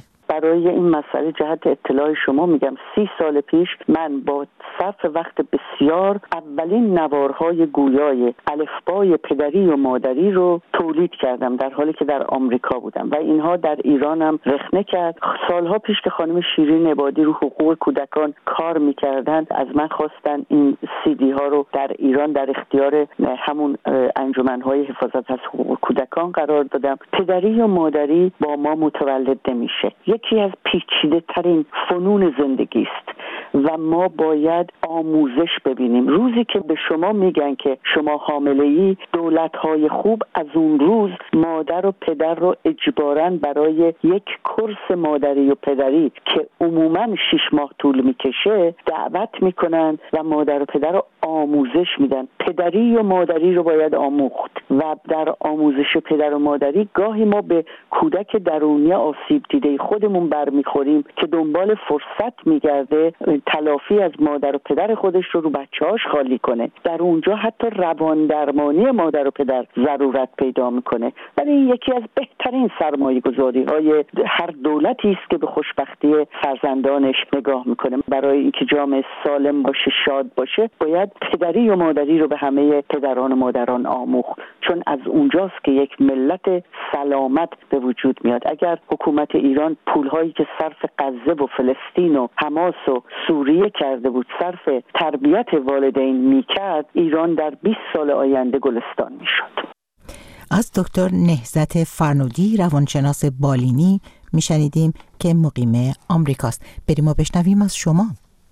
[SPEAKER 5] برای این مسئله جهت اطلاع شما میگم 30 سال پیش من با صرف وقت بسیار اولین نوارهای گویای الفبای پدری و مادری رو تولید کردم در حالی که در آمریکا بودم و اینها در ایرانم رخنه کرد. سالها پیش که خانم شیرین عبادی رو حقوق کودکان کار میکردند از من خواستن این CD ها رو در ایران در اختیار همون انجمنهای حفاظت از حقوق کودکان قرار دادم. پدری و مادری با ما متولد نمیشه، یکی از پیچیده ترین فنون زندگی است و ما باید آموزش ببینیم. روزی که به شما میگن که شما حامله‌ای، دولت‌های خوب از اون روز مادر و پدر رو اجباراً برای یک کورس مادری و پدری که عموماً 6 ماه طول میکشه دعوت میکنن و مادر و پدر رو آموزش میدن. پدری و مادری رو باید آموخت و در آموزش پدر و مادری گاهی ما به کودک درونی آسیب دیده خودمون برمیخوریم که دنبال فرصت میگرده تلافی از مادر و پدر خودش رو بچه‌هاش خالی کنه. در اونجا حتی روان درمانی مادر و پدر ضرورت پیدا میکنه. ولی این یکی از بهترین سرمایه‌گذاری‌های هر دولتی است که به خوشبختی فرزندانش نگاه میکنه. برای اینکه جامعه سالم باشه، شاد باشه، باید پدری و مادری رو به همه پدران و مادران آموخت، چون از اونجاست که یک ملت سلامت به وجود میاد. اگر حکومت ایران پولهایی که صرف غزه و فلسطین و حماس و سوریه کرده بود صرف تربیت والدین میکرد، ایران در 20 سال آینده گلستان میشد.
[SPEAKER 1] از دکتر نهضت فرنودی روانشناس بالینی میشنیدیم که مقیم آمریکاست. بریم و بشنویم از شما.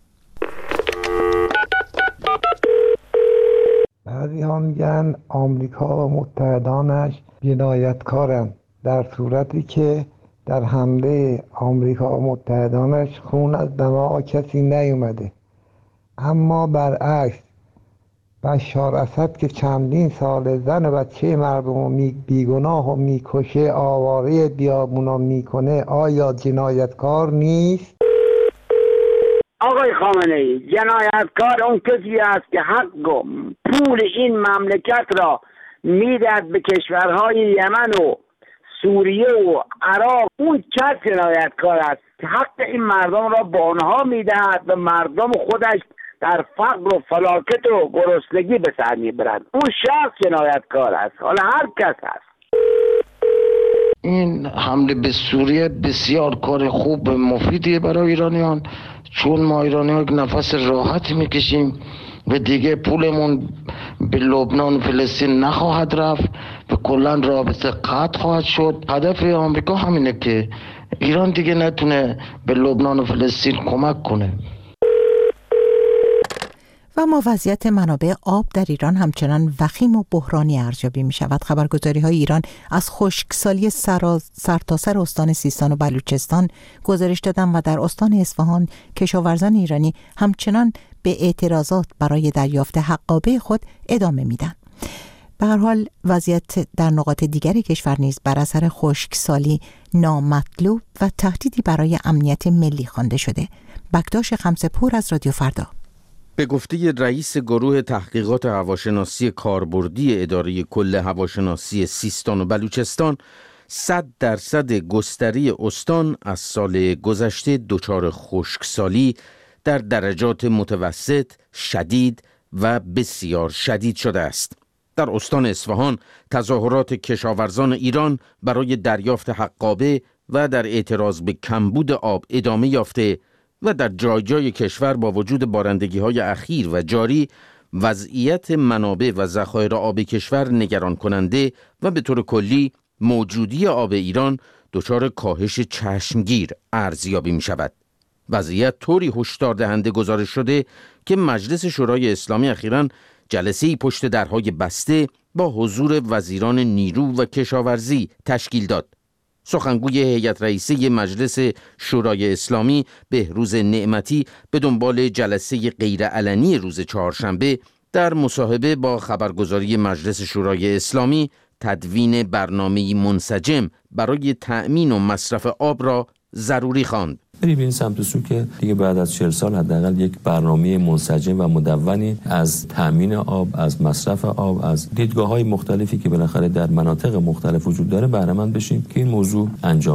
[SPEAKER 19] بعضی ها میگن آمریکا و متحدانش جنایتکارن، در صورتی که در حمله آمریکا و متحدانش خون از دماغ کسی نیومده. اما برعکس بشار اسد که چندین سال زن و بچه مردم بیگناه و میکشه، آواره بیابونا میکنه، آیا جنایتکار نیست؟
[SPEAKER 20] آقای خامنه‌ای، جنایتکار اون کسی است که حق و پول این مملکت را میدهد به کشورهای یمن و سوریه و عراق. اون کس جنایتکار است که حق این مردم را به آنها میدهد و مردم خودش در فقر و فلاکت و گرسنگی به سر میبرند. اون شخص جنایتکار است، حالا هر کس است.
[SPEAKER 13] این حمله به سوریه بسیار کار خوب مفیدیه برای ایرانیان، چون ما ایرانیان یک نفس راحت میکشیم و دیگه پولمون به لبنان و فلسطین نخواهد رفت و کلا رابطه قطع خواهد شد. هدف آمریکا همینه که ایران دیگه نتونه به لبنان و فلسطین کمک کنه.
[SPEAKER 1] و ما وضعیت منابع آب در ایران همچنان وخیم و بحرانی ارزیابی می شود. خبرگزاری‌های ایران از خشکسالی سرتاسر استان سیستان و بلوچستان گزارش دادند و در استان اصفهان کشاورزان ایرانی همچنان به اعتراضات برای دریافت حقابه خود ادامه میدن. به هر حال وضعیت در نقاط دیگر کشور نیز بر اثر خشکسالی نامطلوب و تهدیدی برای امنیت ملی خوانده شده. بکتاش خمسه‌پور از رادیو فردا.
[SPEAKER 21] به گفته رئیس گروه تحقیقات هواشناسی کاربردی اداره کل هواشناسی سیستان و بلوچستان، 100% گستری استان از سال گذشته دچار خشکسالی در درجات متوسط، شدید و بسیار شدید شده است. در استان اصفهان تظاهرات کشاورزان ایران برای دریافت حقابه و در اعتراض به کمبود آب ادامه یافته و در جای جای کشور با وجود بارندگی‌های اخیر و جاری وضعیت منابع و ذخایر آب کشور نگران کننده و به طور کلی موجودی آب ایران دچار کاهش چشمگیر ارزیابی می شود. وضعیت طوری هشدار دهنده گزارش شده که مجلس شورای اسلامی اخیراً جلسه‌ای پشت درهای بسته با حضور وزیران نیرو و کشاورزی تشکیل داد. سخنگوی هیئت رئیسه مجلس شورای اسلامی بهروز نعمتی به دنبال جلسه غیرعلنی روز چهارشنبه در مصاحبه با خبرگزاری مجلس شورای اسلامی تدوین برنامه‌ای منسجم برای تأمین و مصرف آب را ضروری خواند.
[SPEAKER 22] بریم این سمت سو که دیگه بعد از 40 سال حداقل یک برنامه منسجم و مدونی از تأمین آب، از مصرف آب، از دیدگاه‌های مختلفی که بالاخره در مناطق مختلف وجود داره بهره مند بشیم که این موضوع انجام شد.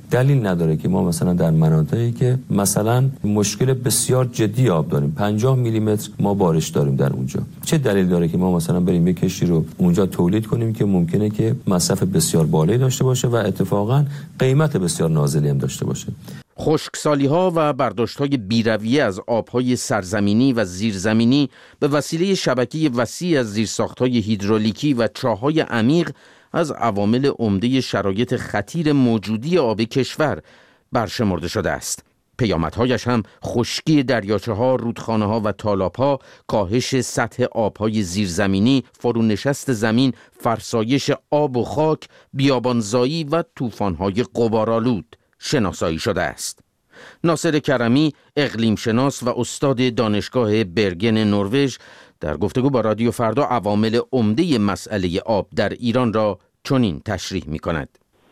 [SPEAKER 22] دلیل نداره که ما مثلا در مناطقی که مثلا مشکل بسیار جدی آب داریم، 50 میلیمتر ما بارش داریم در اونجا، چه دلیل داره که ما مثلا بریم یک کشتی رو اونجا تولید کنیم که ممکنه که مصرف بسیار بالایی داشته باشه و اتفاقا قیمت بسیار نازلی هم داشته باشه.
[SPEAKER 21] خشکسالی‌ها و برداشت‌های بی‌رویه از آب‌های سرزمینی و زیرزمینی به وسیله شبکه وسیع از زیرساخت‌های هیدرولیکی و چاه‌های عمیق از عوامل عمده شرایط خطیر موجودی آب کشور برشمرده شده است. پیامدهایش هم خشکی دریاچه‌ها، رودخانه‌ها و تالاب‌ها، کاهش سطح آب‌های زیرزمینی، فرونشست زمین، فرسایش آب و خاک، بیابانزایی و طوفان‌های غبارآلود شناسایی شده است. ناصر کرمی، اقلیم شناس و استاد دانشگاه برگن نروژ، در گفتگو با رادیو فردا عوامل عمده مسئله آب در ایران را چنین تشریح می‌کند.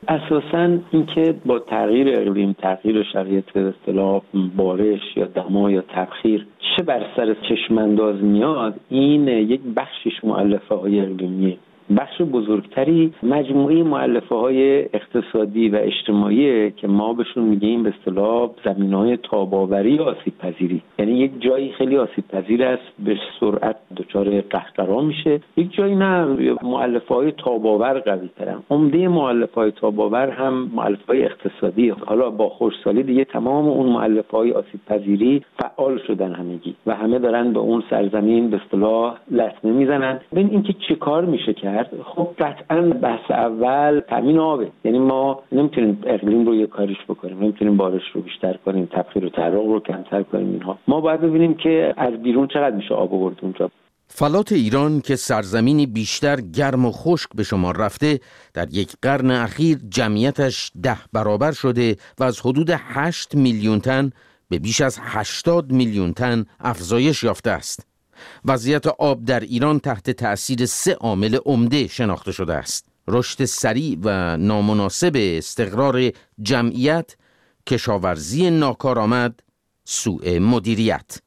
[SPEAKER 2] اساساً اینکه با تغییر اقلیم، تغییر شرایط اصطلاح بارش یا دما یا تبخیر چه بر سر چشمانداز میاد، این یک بخشش مؤلفه‌های اقلیمیه. بخش بزرگتری مجموعه مؤلفه‌های اقتصادی و اجتماعی که ما بهشون میگیم به اصطلاح زمینه‌های تاب‌آوری آسیب پذیری، یعنی یک جایی خیلی آسیب پذیر است به سرعت دچار قهقرا میشه، یک جایی نه، مؤلفه‌های تاب‌آور قوی‌ترن. عمده مؤلفه‌های تاب‌آور هم مؤلفه‌های اقتصادی. حالا با خشکسالی دیگه تمام اون مؤلفه‌های آسیب پذیری فعال شدن همگی و همه دارن به اون سرزمین به اصطلاح لطمه میزنن. ببین اینکه چه کار میشه کرد. خب قطعاً بحث اول تامین آبه، یعنی ما نمیتونیم اقلیم رو یه کاریش بکنیم، نمیتونیم بارش رو بیشتر کنیم، تبخیر و تعرق رو کمتر کنیم. اینها ما باید ببینیم که از بیرون چقدر میشه آب آورد اونجا.
[SPEAKER 21] فلات ایران که سرزمینی بیشتر گرم و خشک به شمار رفته، در یک قرن اخیر جمعیتش 10 برابر شده و از حدود 8 میلیون تن به بیش از 80 میلیون تن افزایش یافته است. وضعیت آب در ایران تحت تأثیر 3 عامل عمده شناخته شده است: رشد سریع و نامناسب استقرار جمعیت، کشاورزی ناکارآمد، سوء مدیریت.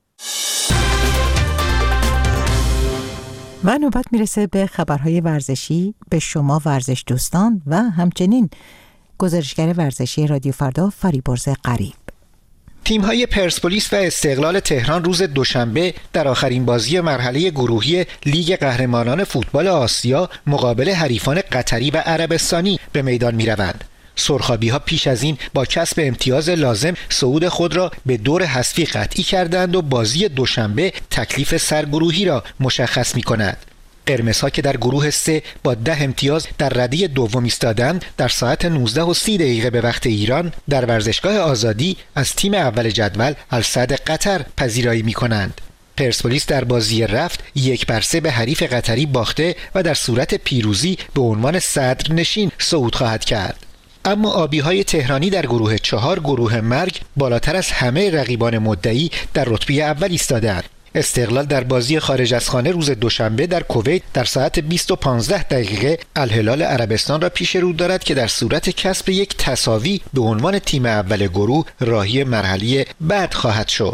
[SPEAKER 1] و نوبت میرسه به خبرهای ورزشی، به شما ورزش دوستان و همچنین گزارشگر ورزشی رادیو فردا فریبرز غریب.
[SPEAKER 7] تیم‌های پرسپولیس و استقلال تهران روز دوشنبه در آخرین بازی مرحله گروهی لیگ قهرمانان فوتبال آسیا مقابل حریفان قطری و عربستانی به میدان می‌روند. سرخابی‌ها پیش از این با کسب امتیاز لازم صعود خود را به دور حذفی قطعی کردند و بازی دوشنبه تکلیف سرگروهی را مشخص می‌کند. قرمزها که در گروه 3 با 10 امتیاز در رده دوم ایستادند، در ساعت 19:30 به وقت ایران در ورزشگاه آزادی از تیم اول جدول السعد قطر پذیرایی می‌کنند. پرسپولیس در بازی رفت 1-3 به حریف قطری باخته و در صورت پیروزی به عنوان صدر نشین صعود خواهد کرد. اما آبی‌های تهرانی در گروه 4 گروه مرگ بالاتر از همه رقیبان مدعی در رتبه اول ایستادند. استقلال در بازی خارج از خانه روز دوشنبه در کویت در ساعت 20:15 الهلال عربستان را پیش رو دارد که در صورت کسب یک تساوی به عنوان تیم اول گروه راهی مرحله بعد خواهد شد.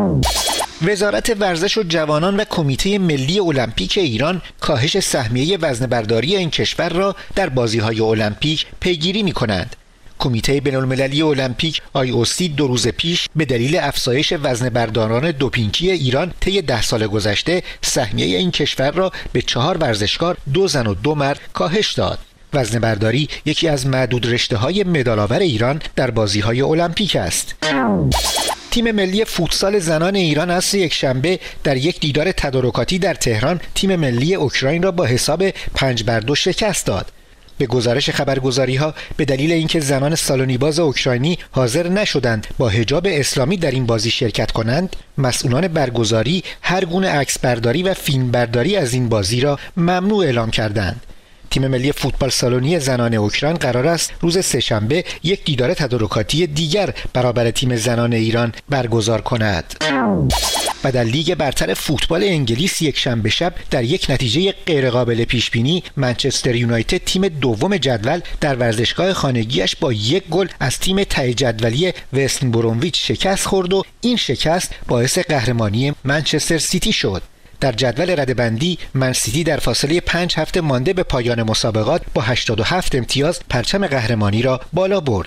[SPEAKER 7] وزارت ورزش و جوانان و کمیته ملی المپیک ایران کاهش سهمیه وزنه‌برداری این کشور را در بازی‌های المپیک پیگیری می‌کنند. کمیته بین‌المللی المپیک IOC 2 روز پیش به دلیل افزایش وزنه‌برداران دوپینگی ایران طی 10 سال گذشته سهمیه این کشور را به 4 ورزشکار، 2 زن و 2 مرد کاهش داد. وزنه‌برداری یکی از معدود رشته‌های مدال‌آور ایران در بازی‌های المپیک است. تیم ملی فوتسال زنان ایران عصر یکشنبه در یک دیدار تدارکاتی در تهران تیم ملی اوکراین را با حساب 5-2 شکست داد. به گزارش خبرگزاری‌ها به دلیل اینکه زنان سالونیباز اوکراینی حاضر نشدند با حجاب اسلامی در این بازی شرکت کنند، مسئولان برگزاری هر گونه عکسبرداری و فیلمبرداری از این بازی را ممنوع اعلام کردند. تیم ملی فوتبال سالونی زنان اوکراین قرار است روز سه‌شنبه یک دیدار تدارکاتی دیگر برابر تیم زنان ایران برگزار کند. و در لیگ برتر فوتبال انگلیس یک شنبه شب در یک نتیجه غیرقابل پیش بینی منچستر یونایتد تیم دوم جدول در ورزشگاه خانگیش با 1 گل از تیم ته جدولی وست برومویچ شکست خورد و این شکست باعث قهرمانی منچستر سیتی شد. در جدول رده‌بندی من سیتی در فاصله 5 هفته مانده به پایان مسابقات با 87 امتیاز پرچم قهرمانی را بالا برد.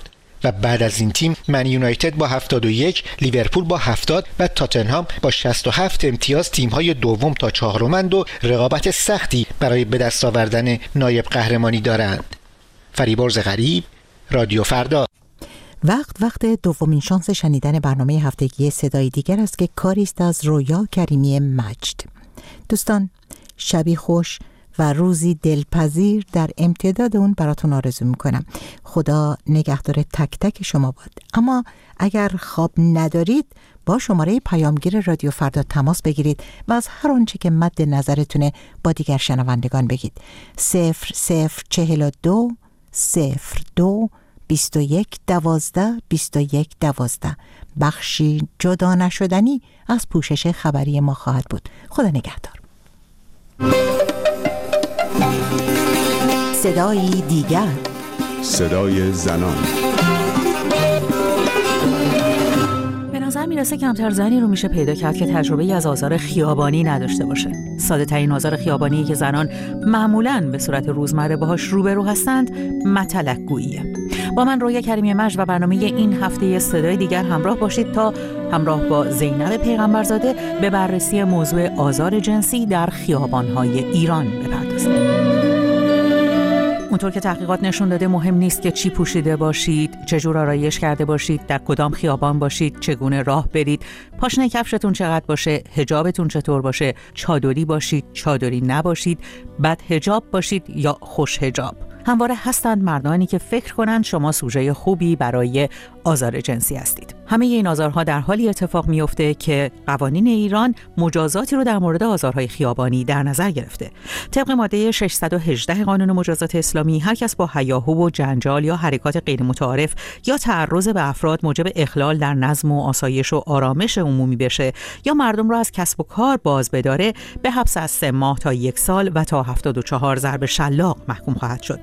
[SPEAKER 7] و بعد از این تیم من یونایتد با 71، لیورپول با 70 و تاتنهام با 67 امتیاز تیم‌های دوم تا چهارمند و رقابت سختی برای به دست آوردن نایب قهرمانی دارند. فریبرز غریب، رادیو فردا.
[SPEAKER 1] وقت دومین شانس شنیدن برنامه هفتگی صدای دیگر است که کاری است از رویا کریمی مجد. دوستان، شبی خوش و روزی دلپذیر در امتداد اون براتون آرزو میکنم. خدا نگهدار تک تک شما باد. اما اگر خواب ندارید با شماره پیامگیر رادیو فردا تماس بگیرید و از هر آنچه که مد نظرتونه با دیگر شنوندگان بگید. 0042 02 21 12 21 12. بخشی جدا نشدنی از پوشش خبری ما خواهد بود. خدا نگهدار. صدای دیگر،
[SPEAKER 6] صدای زنان.
[SPEAKER 8] به نظر میرسه کمتر زنی رو میشه پیدا کرد که تجربه‌ای از آزار خیابانی نداشته باشه. ساده ترین آزار خیابانی که زنان معمولاً به صورت روزمره باهاش روبرو هستند متلک گوییه. با من رویا کریمی مجد و برنامه این هفته صدای دیگر همراه باشید تا همراه با زینب پیغمبرزاده به بررسی موضوع آزار جنسی در خیابان‌های ایران بپردازیم. اونطور که تحقیقات نشون داده مهم نیست که چی پوشیده باشید، چجور آرایش کرده باشید، در کدام خیابان باشید، چگونه راه برید، پاشنه کفشتون چقدر باشه، حجابتون چطور باشه، چادری باشید، چادری نباشید، بد حجاب باشید یا خوش حجاب. همواره هستند مردانی که فکر کنند شما سوژه خوبی برای آزار جنسی هستید. همه این آزارها در حالی اتفاق میفته که قوانین ایران مجازاتی رو در مورد آزارهای خیابانی در نظر گرفته. طبق ماده 618 قانون مجازات اسلامی، هر کس با هیاهو و جنجال یا حرکات غیر متعارف یا تعرض به افراد موجب اخلال در نظم و آسایش و آرامش عمومی بشه یا مردم را از کسب و کار باز بداره، به حبس از 3 ماه تا 1 سال و تا 74 ضرب شلاق محکوم خواهد شد.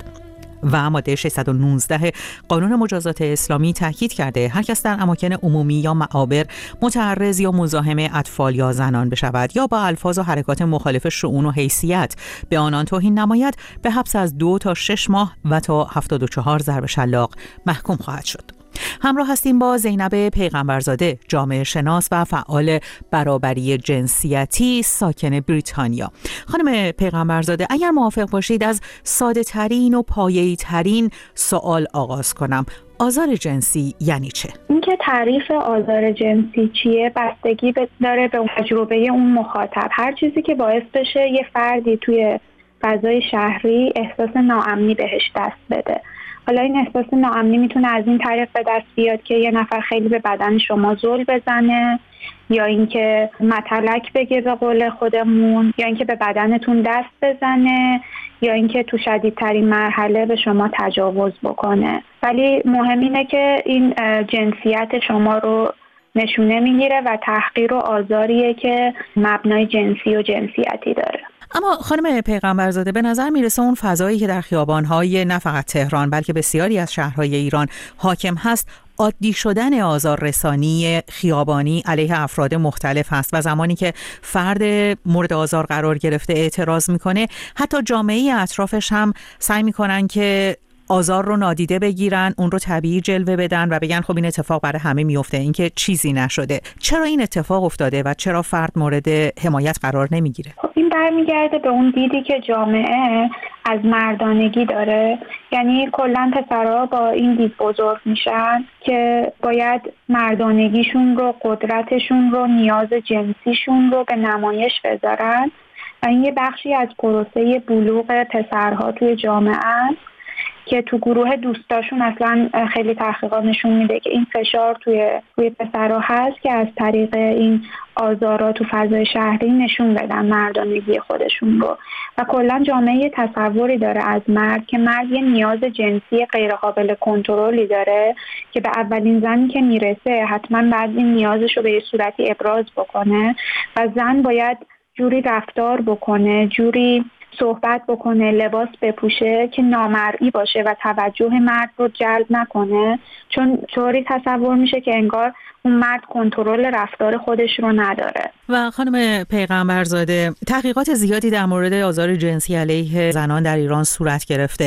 [SPEAKER 8] و ماده 619 قانون مجازات اسلامی تاکید کرده هر کس در اماکن عمومی یا معابر متعرض یا مزاحم اطفال یا زنان بشود یا با الفاظ و حرکات مخالف شؤون و حیثیت به آنان توهین نماید، به حبس از 2 تا 6 ماه و تا 74 ضرب شلاق محکوم خواهد شد. همراه هستیم با زینب پیغمبرزاده، جامعه شناس و فعال برابری جنسیتی ساکن بریتانیا. خانم پیغمبرزاده، اگر موافق باشید از ساده ترین و پایه‌ای ترین سوال آغاز کنم. آزار جنسی یعنی چه؟
[SPEAKER 23] اینکه تعریف آزار جنسی چیه بستگی داره به تجربه اون مخاطب. هر چیزی که باعث بشه یه فردی توی فضای شهری احساس ناامنی بهش دست بده. حالا این احساس ناامنی میتونه از این طریق به دست بیاد که یه نفر خیلی به بدن شما زل بزنه، یا اینکه متلک بگه به قول خودمون، یا اینکه به بدنتون دست بزنه، یا اینکه تو شدیدترین مرحله به شما تجاوز بکنه. ولی مهم اینه که این جنسیت شما رو نشونه میگیره و تحقیر و آزاریه که مبنای جنسی و جنسیتی داره.
[SPEAKER 8] اما خانم پیغمبرزاده، به نظر میرسه اون فضایی که در خیابان‌های نه فقط تهران بلکه بسیاری از شهرهای ایران حاکم هست، عادی شدن آزار رسانی خیابانی علیه افراد مختلف هست و زمانی که فرد مورد آزار قرار گرفته اعتراض میکنه، حتی جامعه اطرافش هم سعی میکنن که آزار رو نادیده بگیرن، اون رو طبیعی جلوه بدن و بگن خب این اتفاق برای همه میفته، این که چیزی نشده. چرا این اتفاق افتاده و چرا فرد مورد حمایت قرار نمیگیره؟
[SPEAKER 23] خب این برمیگرده به اون دیدی که جامعه از مردانگی داره. یعنی کلا پسرها با این دید بزرگ میشن که باید مردانگیشون رو، قدرتشون رو، نیاز جنسیشون رو به نمایش بذارن و این یه بخشی از پروسه بلوغ پسرها توی جامعه است که تو گروه دوستاشون اصلا خیلی تحقیقات نشون میده که این فشار توی پسرها هست که از طریق این آزارات تو فضای شهری نشون بدن مردانگی خودشون رو. و کلا جامعه تصوری داره از مرد که مرد یه نیاز جنسی غیر قابل کنترلی داره که به اولین زنی که میرسه حتما بعد این نیازش رو به یه صورتی ابراز بکنه و زن باید جوری رفتار بکنه، جوری صحبت بکنه، لباس بپوشه که نامرئی باشه و توجه مرد رو جلب نکنه، چون طوری تصور میشه که انگار اون مرد کنترل رفتار خودش رو نداره.
[SPEAKER 8] و خانم پیغمبرزاده، تحقیقات زیادی در مورد آزار جنسی علیه زنان در ایران صورت گرفته.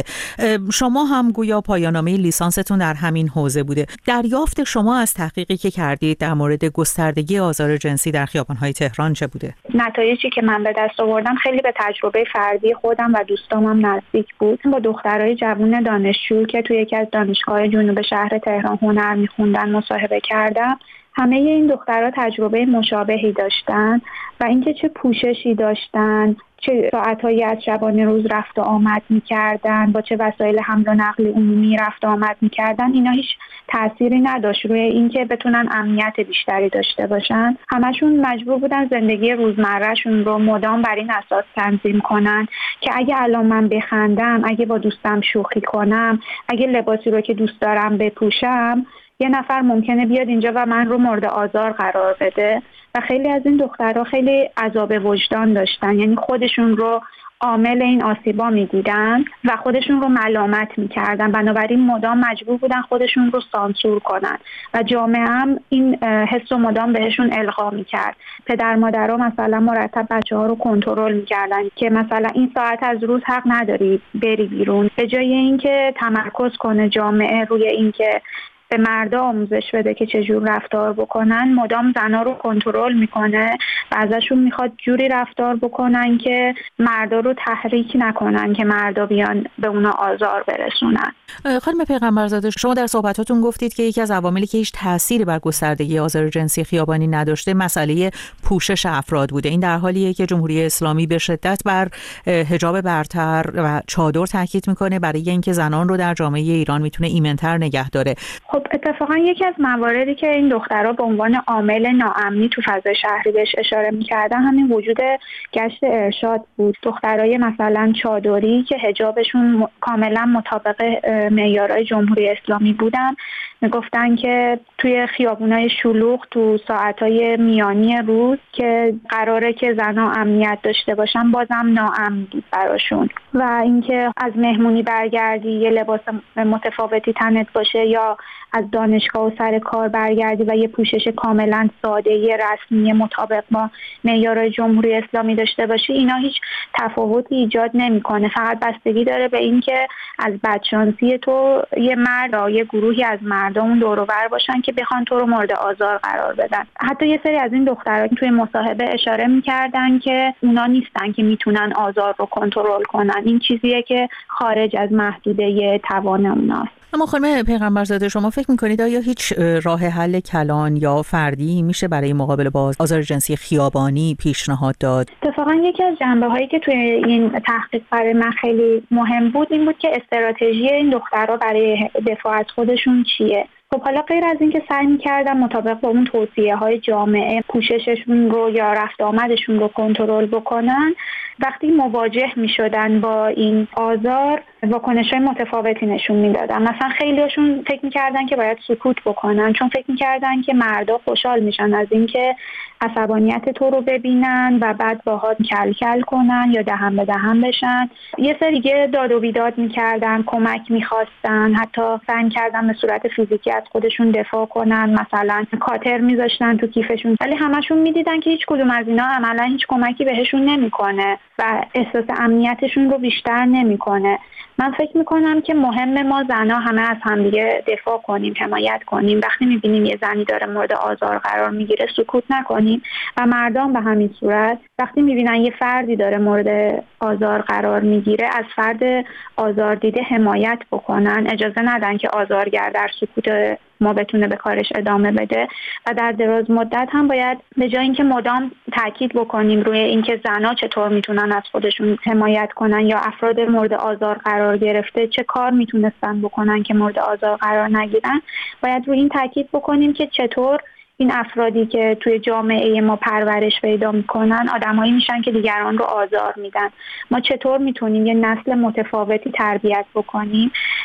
[SPEAKER 8] شما هم گویا پایان‌نامه لیسانستون در همین حوزه بوده. دریافت شما از تحقیقی که کردید در مورد گستردگی آزار جنسی در خیابان‌های تهران چه بوده؟
[SPEAKER 23] نتایجی که من به دست آوردم خیلی به تجربه فردی خودم و دوستامم نزدیک بود. با دخترای جوان دانشجو که توی یکی از دانشگاه جنوب شهر تهران هنر می‌خوندن مصاحبه کردم. همه این دخترها تجربه مشابهی داشتن و اینکه چه پوششی داشتن، چه ساعتهایی از شبانه روز رفت و آمد می‌کردن، با چه وسایل حمل و نقل عمومی رفت و آمد می‌کردن، اینا هیچ تأثیری نداشت روی اینکه بتونن امنیت بیشتری داشته باشن. همشون مجبور بودن زندگی روزمرهشون رو مدام بر این اساس تنظیم کنن که اگه الان من بخندم، اگه با دوستم شوخی کنم، اگه لباسی رو که دوست دارم بپوشم، یه نفر ممکنه بیاد اینجا و من رو مورد آزار قرار بده. و خیلی از این دخترها خیلی عذاب وجدان داشتن، یعنی خودشون رو عامل این آسیبا میدیدن و خودشون رو ملامت میکردن، بنابراین مدام مجبور بودن خودشون رو سانسور کنن و جامعه هم این حس رو مدام بهشون القا میکرد. پدر مادرها مثلا مرتب بچه‌ها رو کنترل میکردن که مثلا این ساعت از روز حق نداری بری بیرون، به جای اینکه تمرکز کنه جامعه روی اینکه به مردا آموزش بده که چجور رفتار بکنن، مدام زنا رو کنترل میکنه و ازشون میخواد جوری رفتار بکنن که مردا رو تحریک نکنن که مردا بیان به اونا آزار برسونن.
[SPEAKER 8] خانم پیغمبرزاده، شما در صحبتاتون گفتید که یکی از عواملی که هیچ تأثیری بر گستردگی آزار جنسی خیابانی نداشته مسئله پوشش افراد بوده. این در حالیه که جمهوری اسلامی به شدت بر حجاب برتر و چادر تاکید میکنه برای اینکه زنان رو در جامعه ایران میتونه ایمن‌تر نگه داره.
[SPEAKER 23] خب اتفاقا یکی از مواردی که این دخترها به عنوان عامل ناامنی تو فضای شهری بهش اشاره می‌کردن همین وجود گشت ارشاد بود. دخترای مثلا چادری که حجابشون کاملا مطابق معیارهای جمهوری اسلامی بودن میگفتن که توی خیابونای شلوغ تو ساعتهای میانی روز که قراره که زنها امنیت داشته باشن بازم ناامن بود براشون. و اینکه از مهمونی برگردی یه لباس متفاوتی تنت باشه یا از دانشگاه و سر کار برگردی و یه پوشش کاملا ساده رسمی مطابق با معیارهای جمهوری اسلامی داشته باشی، اینا هیچ تفاوتی ایجاد نمیکنه. فقط بستگی داره به اینکه از بدشانسی تو یه مرد یا یه گروهی از مردم اون دور و بر باشن که بخوان تو رو مورد آزار قرار بدن. حتی یه سری از این دخترها توی مصاحبه اشاره میکردن که اونا نیستن که میتونن آزار رو کنترل کنن، این چیزیه که خارج از محدوده توان اوناست.
[SPEAKER 8] اما خانم پیغمبرزاده، شما فکر میکنید آیا هیچ راه حل کلان یا فردی میشه برای مقابله با آزار جنسی خیابانی پیشنهاد داد؟
[SPEAKER 23] اتفاقا یکی از جنبه‌هایی که توی این تحقیق برای من خیلی مهم بود این بود که استراتژی این دخترها برای دفاع از خودشون چیه. خب حالا غیر از این که سعی می‌کردن مطابق با اون توصیه‌های جامعه پوشششون رو یا رفت آمدشون رو کنترل بکنن، وقتی مواجه می‌شدن با این آزار واکنش‌های متفاوتی نشون میدادن. مثلا خیلی‌هاشون فکر می‌کردن که باید سکوت بکنن، چون فکر می‌کردن که مردا خوشحال میشن از اینکه عصبانیت تو رو ببینن و بعد باهات کل کل کنن یا دهن به دهن بشن. یه سری دیگه داد و بیداد می‌کردن، کمک می‌خواستن، حتی سعی کردن به صورت فیزیکی از خودشون دفاع کنن، مثلا کاتر می‌ذاشتن تو کیفشون، ولی همشون می‌دیدن که هیچ کدوم از اینا عملاً هیچ کمکی بهشون نمی‌کنه و احساس امنیتشون رو بیشتر نمی‌کنه. من فکر میکنم که مهم ما زنها همه از همدیگه دفاع کنیم، حمایت کنیم. وقتی میبینیم یه زنی داره مورد آزار قرار میگیره سکوت نکنیم و مردان به همین صورت وقتی میبینن یه فردی داره مورد آزار قرار میگیره از فرد آزار دیده حمایت بکنن، اجازه ندن که آزارگر در سکوت ما بتونه به کارش ادامه بده. و در دراز مدت هم باید به جای اینکه مدام تاکید بکنیم روی اینکه زنها چطور میتونن از خودشون حمایت کنن یا افراد مورد آزار قرار گرفته چه کار میتونستن بکنن که مورد آزار قرار نگیرن، باید روی این تاکید بکنیم که چطور این افرادی که توی جامعه ما پرورش پیدا میکنن آدمایی میشن که دیگران رو آزار میدن. ما چطور میتونیم یه نسل متفاوتی تربیت بکنیم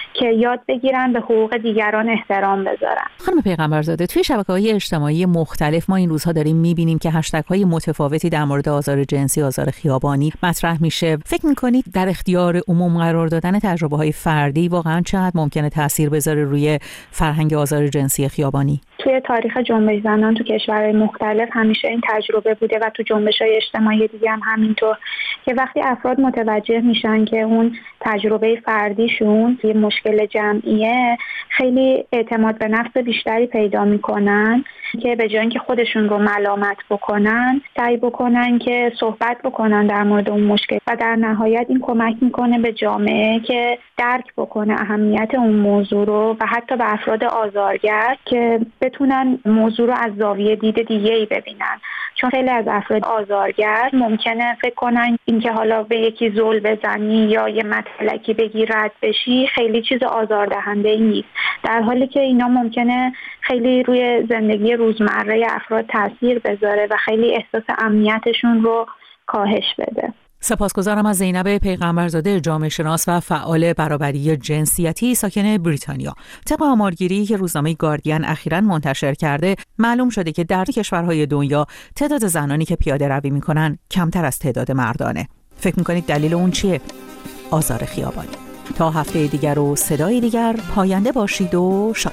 [SPEAKER 23] که یاد بگیرن به حقوق دیگران احترام بذارن.
[SPEAKER 8] خانم پیغمبرزاده، توی شبکه‌های اجتماعی مختلف ما این روزها داریم می‌بینیم که هشتگ‌های متفاوتی در مورد آزار جنسی، آزار خیابانی مطرح میشه. فکر می‌کنید در اختیار عموم قرار دادن تجربه‌های فردی واقعاً چقدر ممکنه تأثیر بذاره روی فرهنگ آزار جنسی خیابانی؟
[SPEAKER 23] توی تاریخ جنبش زنان تو کشورهای مختلف همیشه این تجربه بوده و تو جنبش‌های اجتماعی دیگه هم همینطور، که وقتی افراد متوجه میشن که اون تجربه فردیشون یه مشکل جمعیه، خیلی اعتماد به نفس بیشتری پیدا میکنن که به جای اینکه خودشون رو ملامت بکنن، سعی بکنن که صحبت بکنن در مورد اون مشکل و در نهایت این کمک میکنه به جامعه که درک بکنه اهمیت اون موضوع رو و حتی به افراد آزارگر که بتونن موضوع رو از زاویه دید دیگه‌ای ببینن. چون خیلی از افراد آزارگر ممکنه فکر کنن اینکه حالا به یکی زل بزنی یا یه مطلقی بگی رد بشی خیلی چیز آزاردهنده‌ای نیست، در حالی که اینا ممکنه خیلی روی زندگی روزمره افراد تاثیر بذاره و خیلی احساس امنیتشون رو کاهش بده.
[SPEAKER 8] سپاسگزارم از زینب پیغمبرزاده، جامعه شناس و فعال برابری جنسیتی ساکن بریتانیا. طبق آمارگیری که روزنامه گاردین اخیراً منتشر کرده، معلوم شده که در کشورهای دنیا تعداد زنانی که پیاده روی میکنن کمتر از تعداد مردانه. فکر میکنید دلیل اون چیه؟ آزار خیابانی. تا هفته دیگر و صدای دیگر، پاینده باشید و شاد.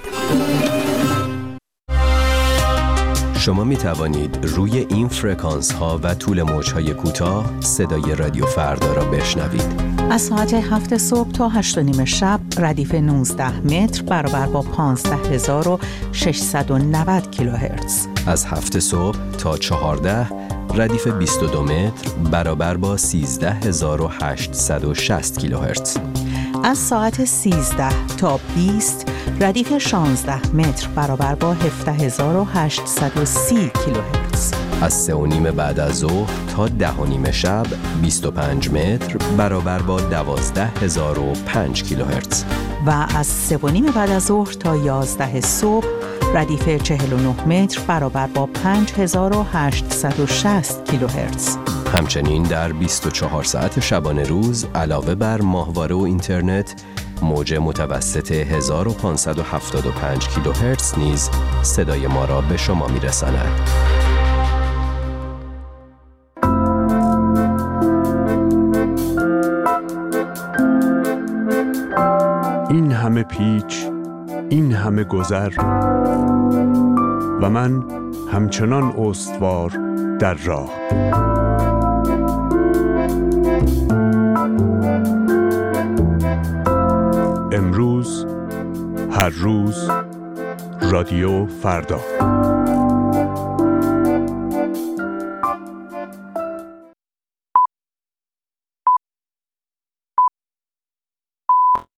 [SPEAKER 3] شما می توانید روی این فرکانس ها و طول موج های کوتاه صدای رادیو فردا را بشنوید.
[SPEAKER 8] از ساعت 7 صبح تا 8:30 شب ردیف 19 متر برابر با 15690 کیلوهرتز.
[SPEAKER 3] از 7 صبح تا 14 ردیف 22 متر برابر با 13860 کیلوهرتز.
[SPEAKER 8] از ساعت 13 تا 20 ردیف 16 متر برابر با 17830 کیلوهرتز.
[SPEAKER 3] از 3:30 بعد از ظهر تا 10:30 شب 25 متر برابر با 12005 کیلوهرتز.
[SPEAKER 8] و از 3:30 بعد از ظهر تا 11 صبح ردیف 49 متر برابر با 5860 کیلوهرتز.
[SPEAKER 3] همچنین در 24 ساعت شبانه روز علاوه بر ماهواره و اینترنت، موج متوسط 1575 کیلوهرتز نیز صدای ما را به شما می‌رساند.
[SPEAKER 6] این همه پیچ، این همه گذر و من همچنان استوار در راه. امروز، هر روز، رادیو فردا.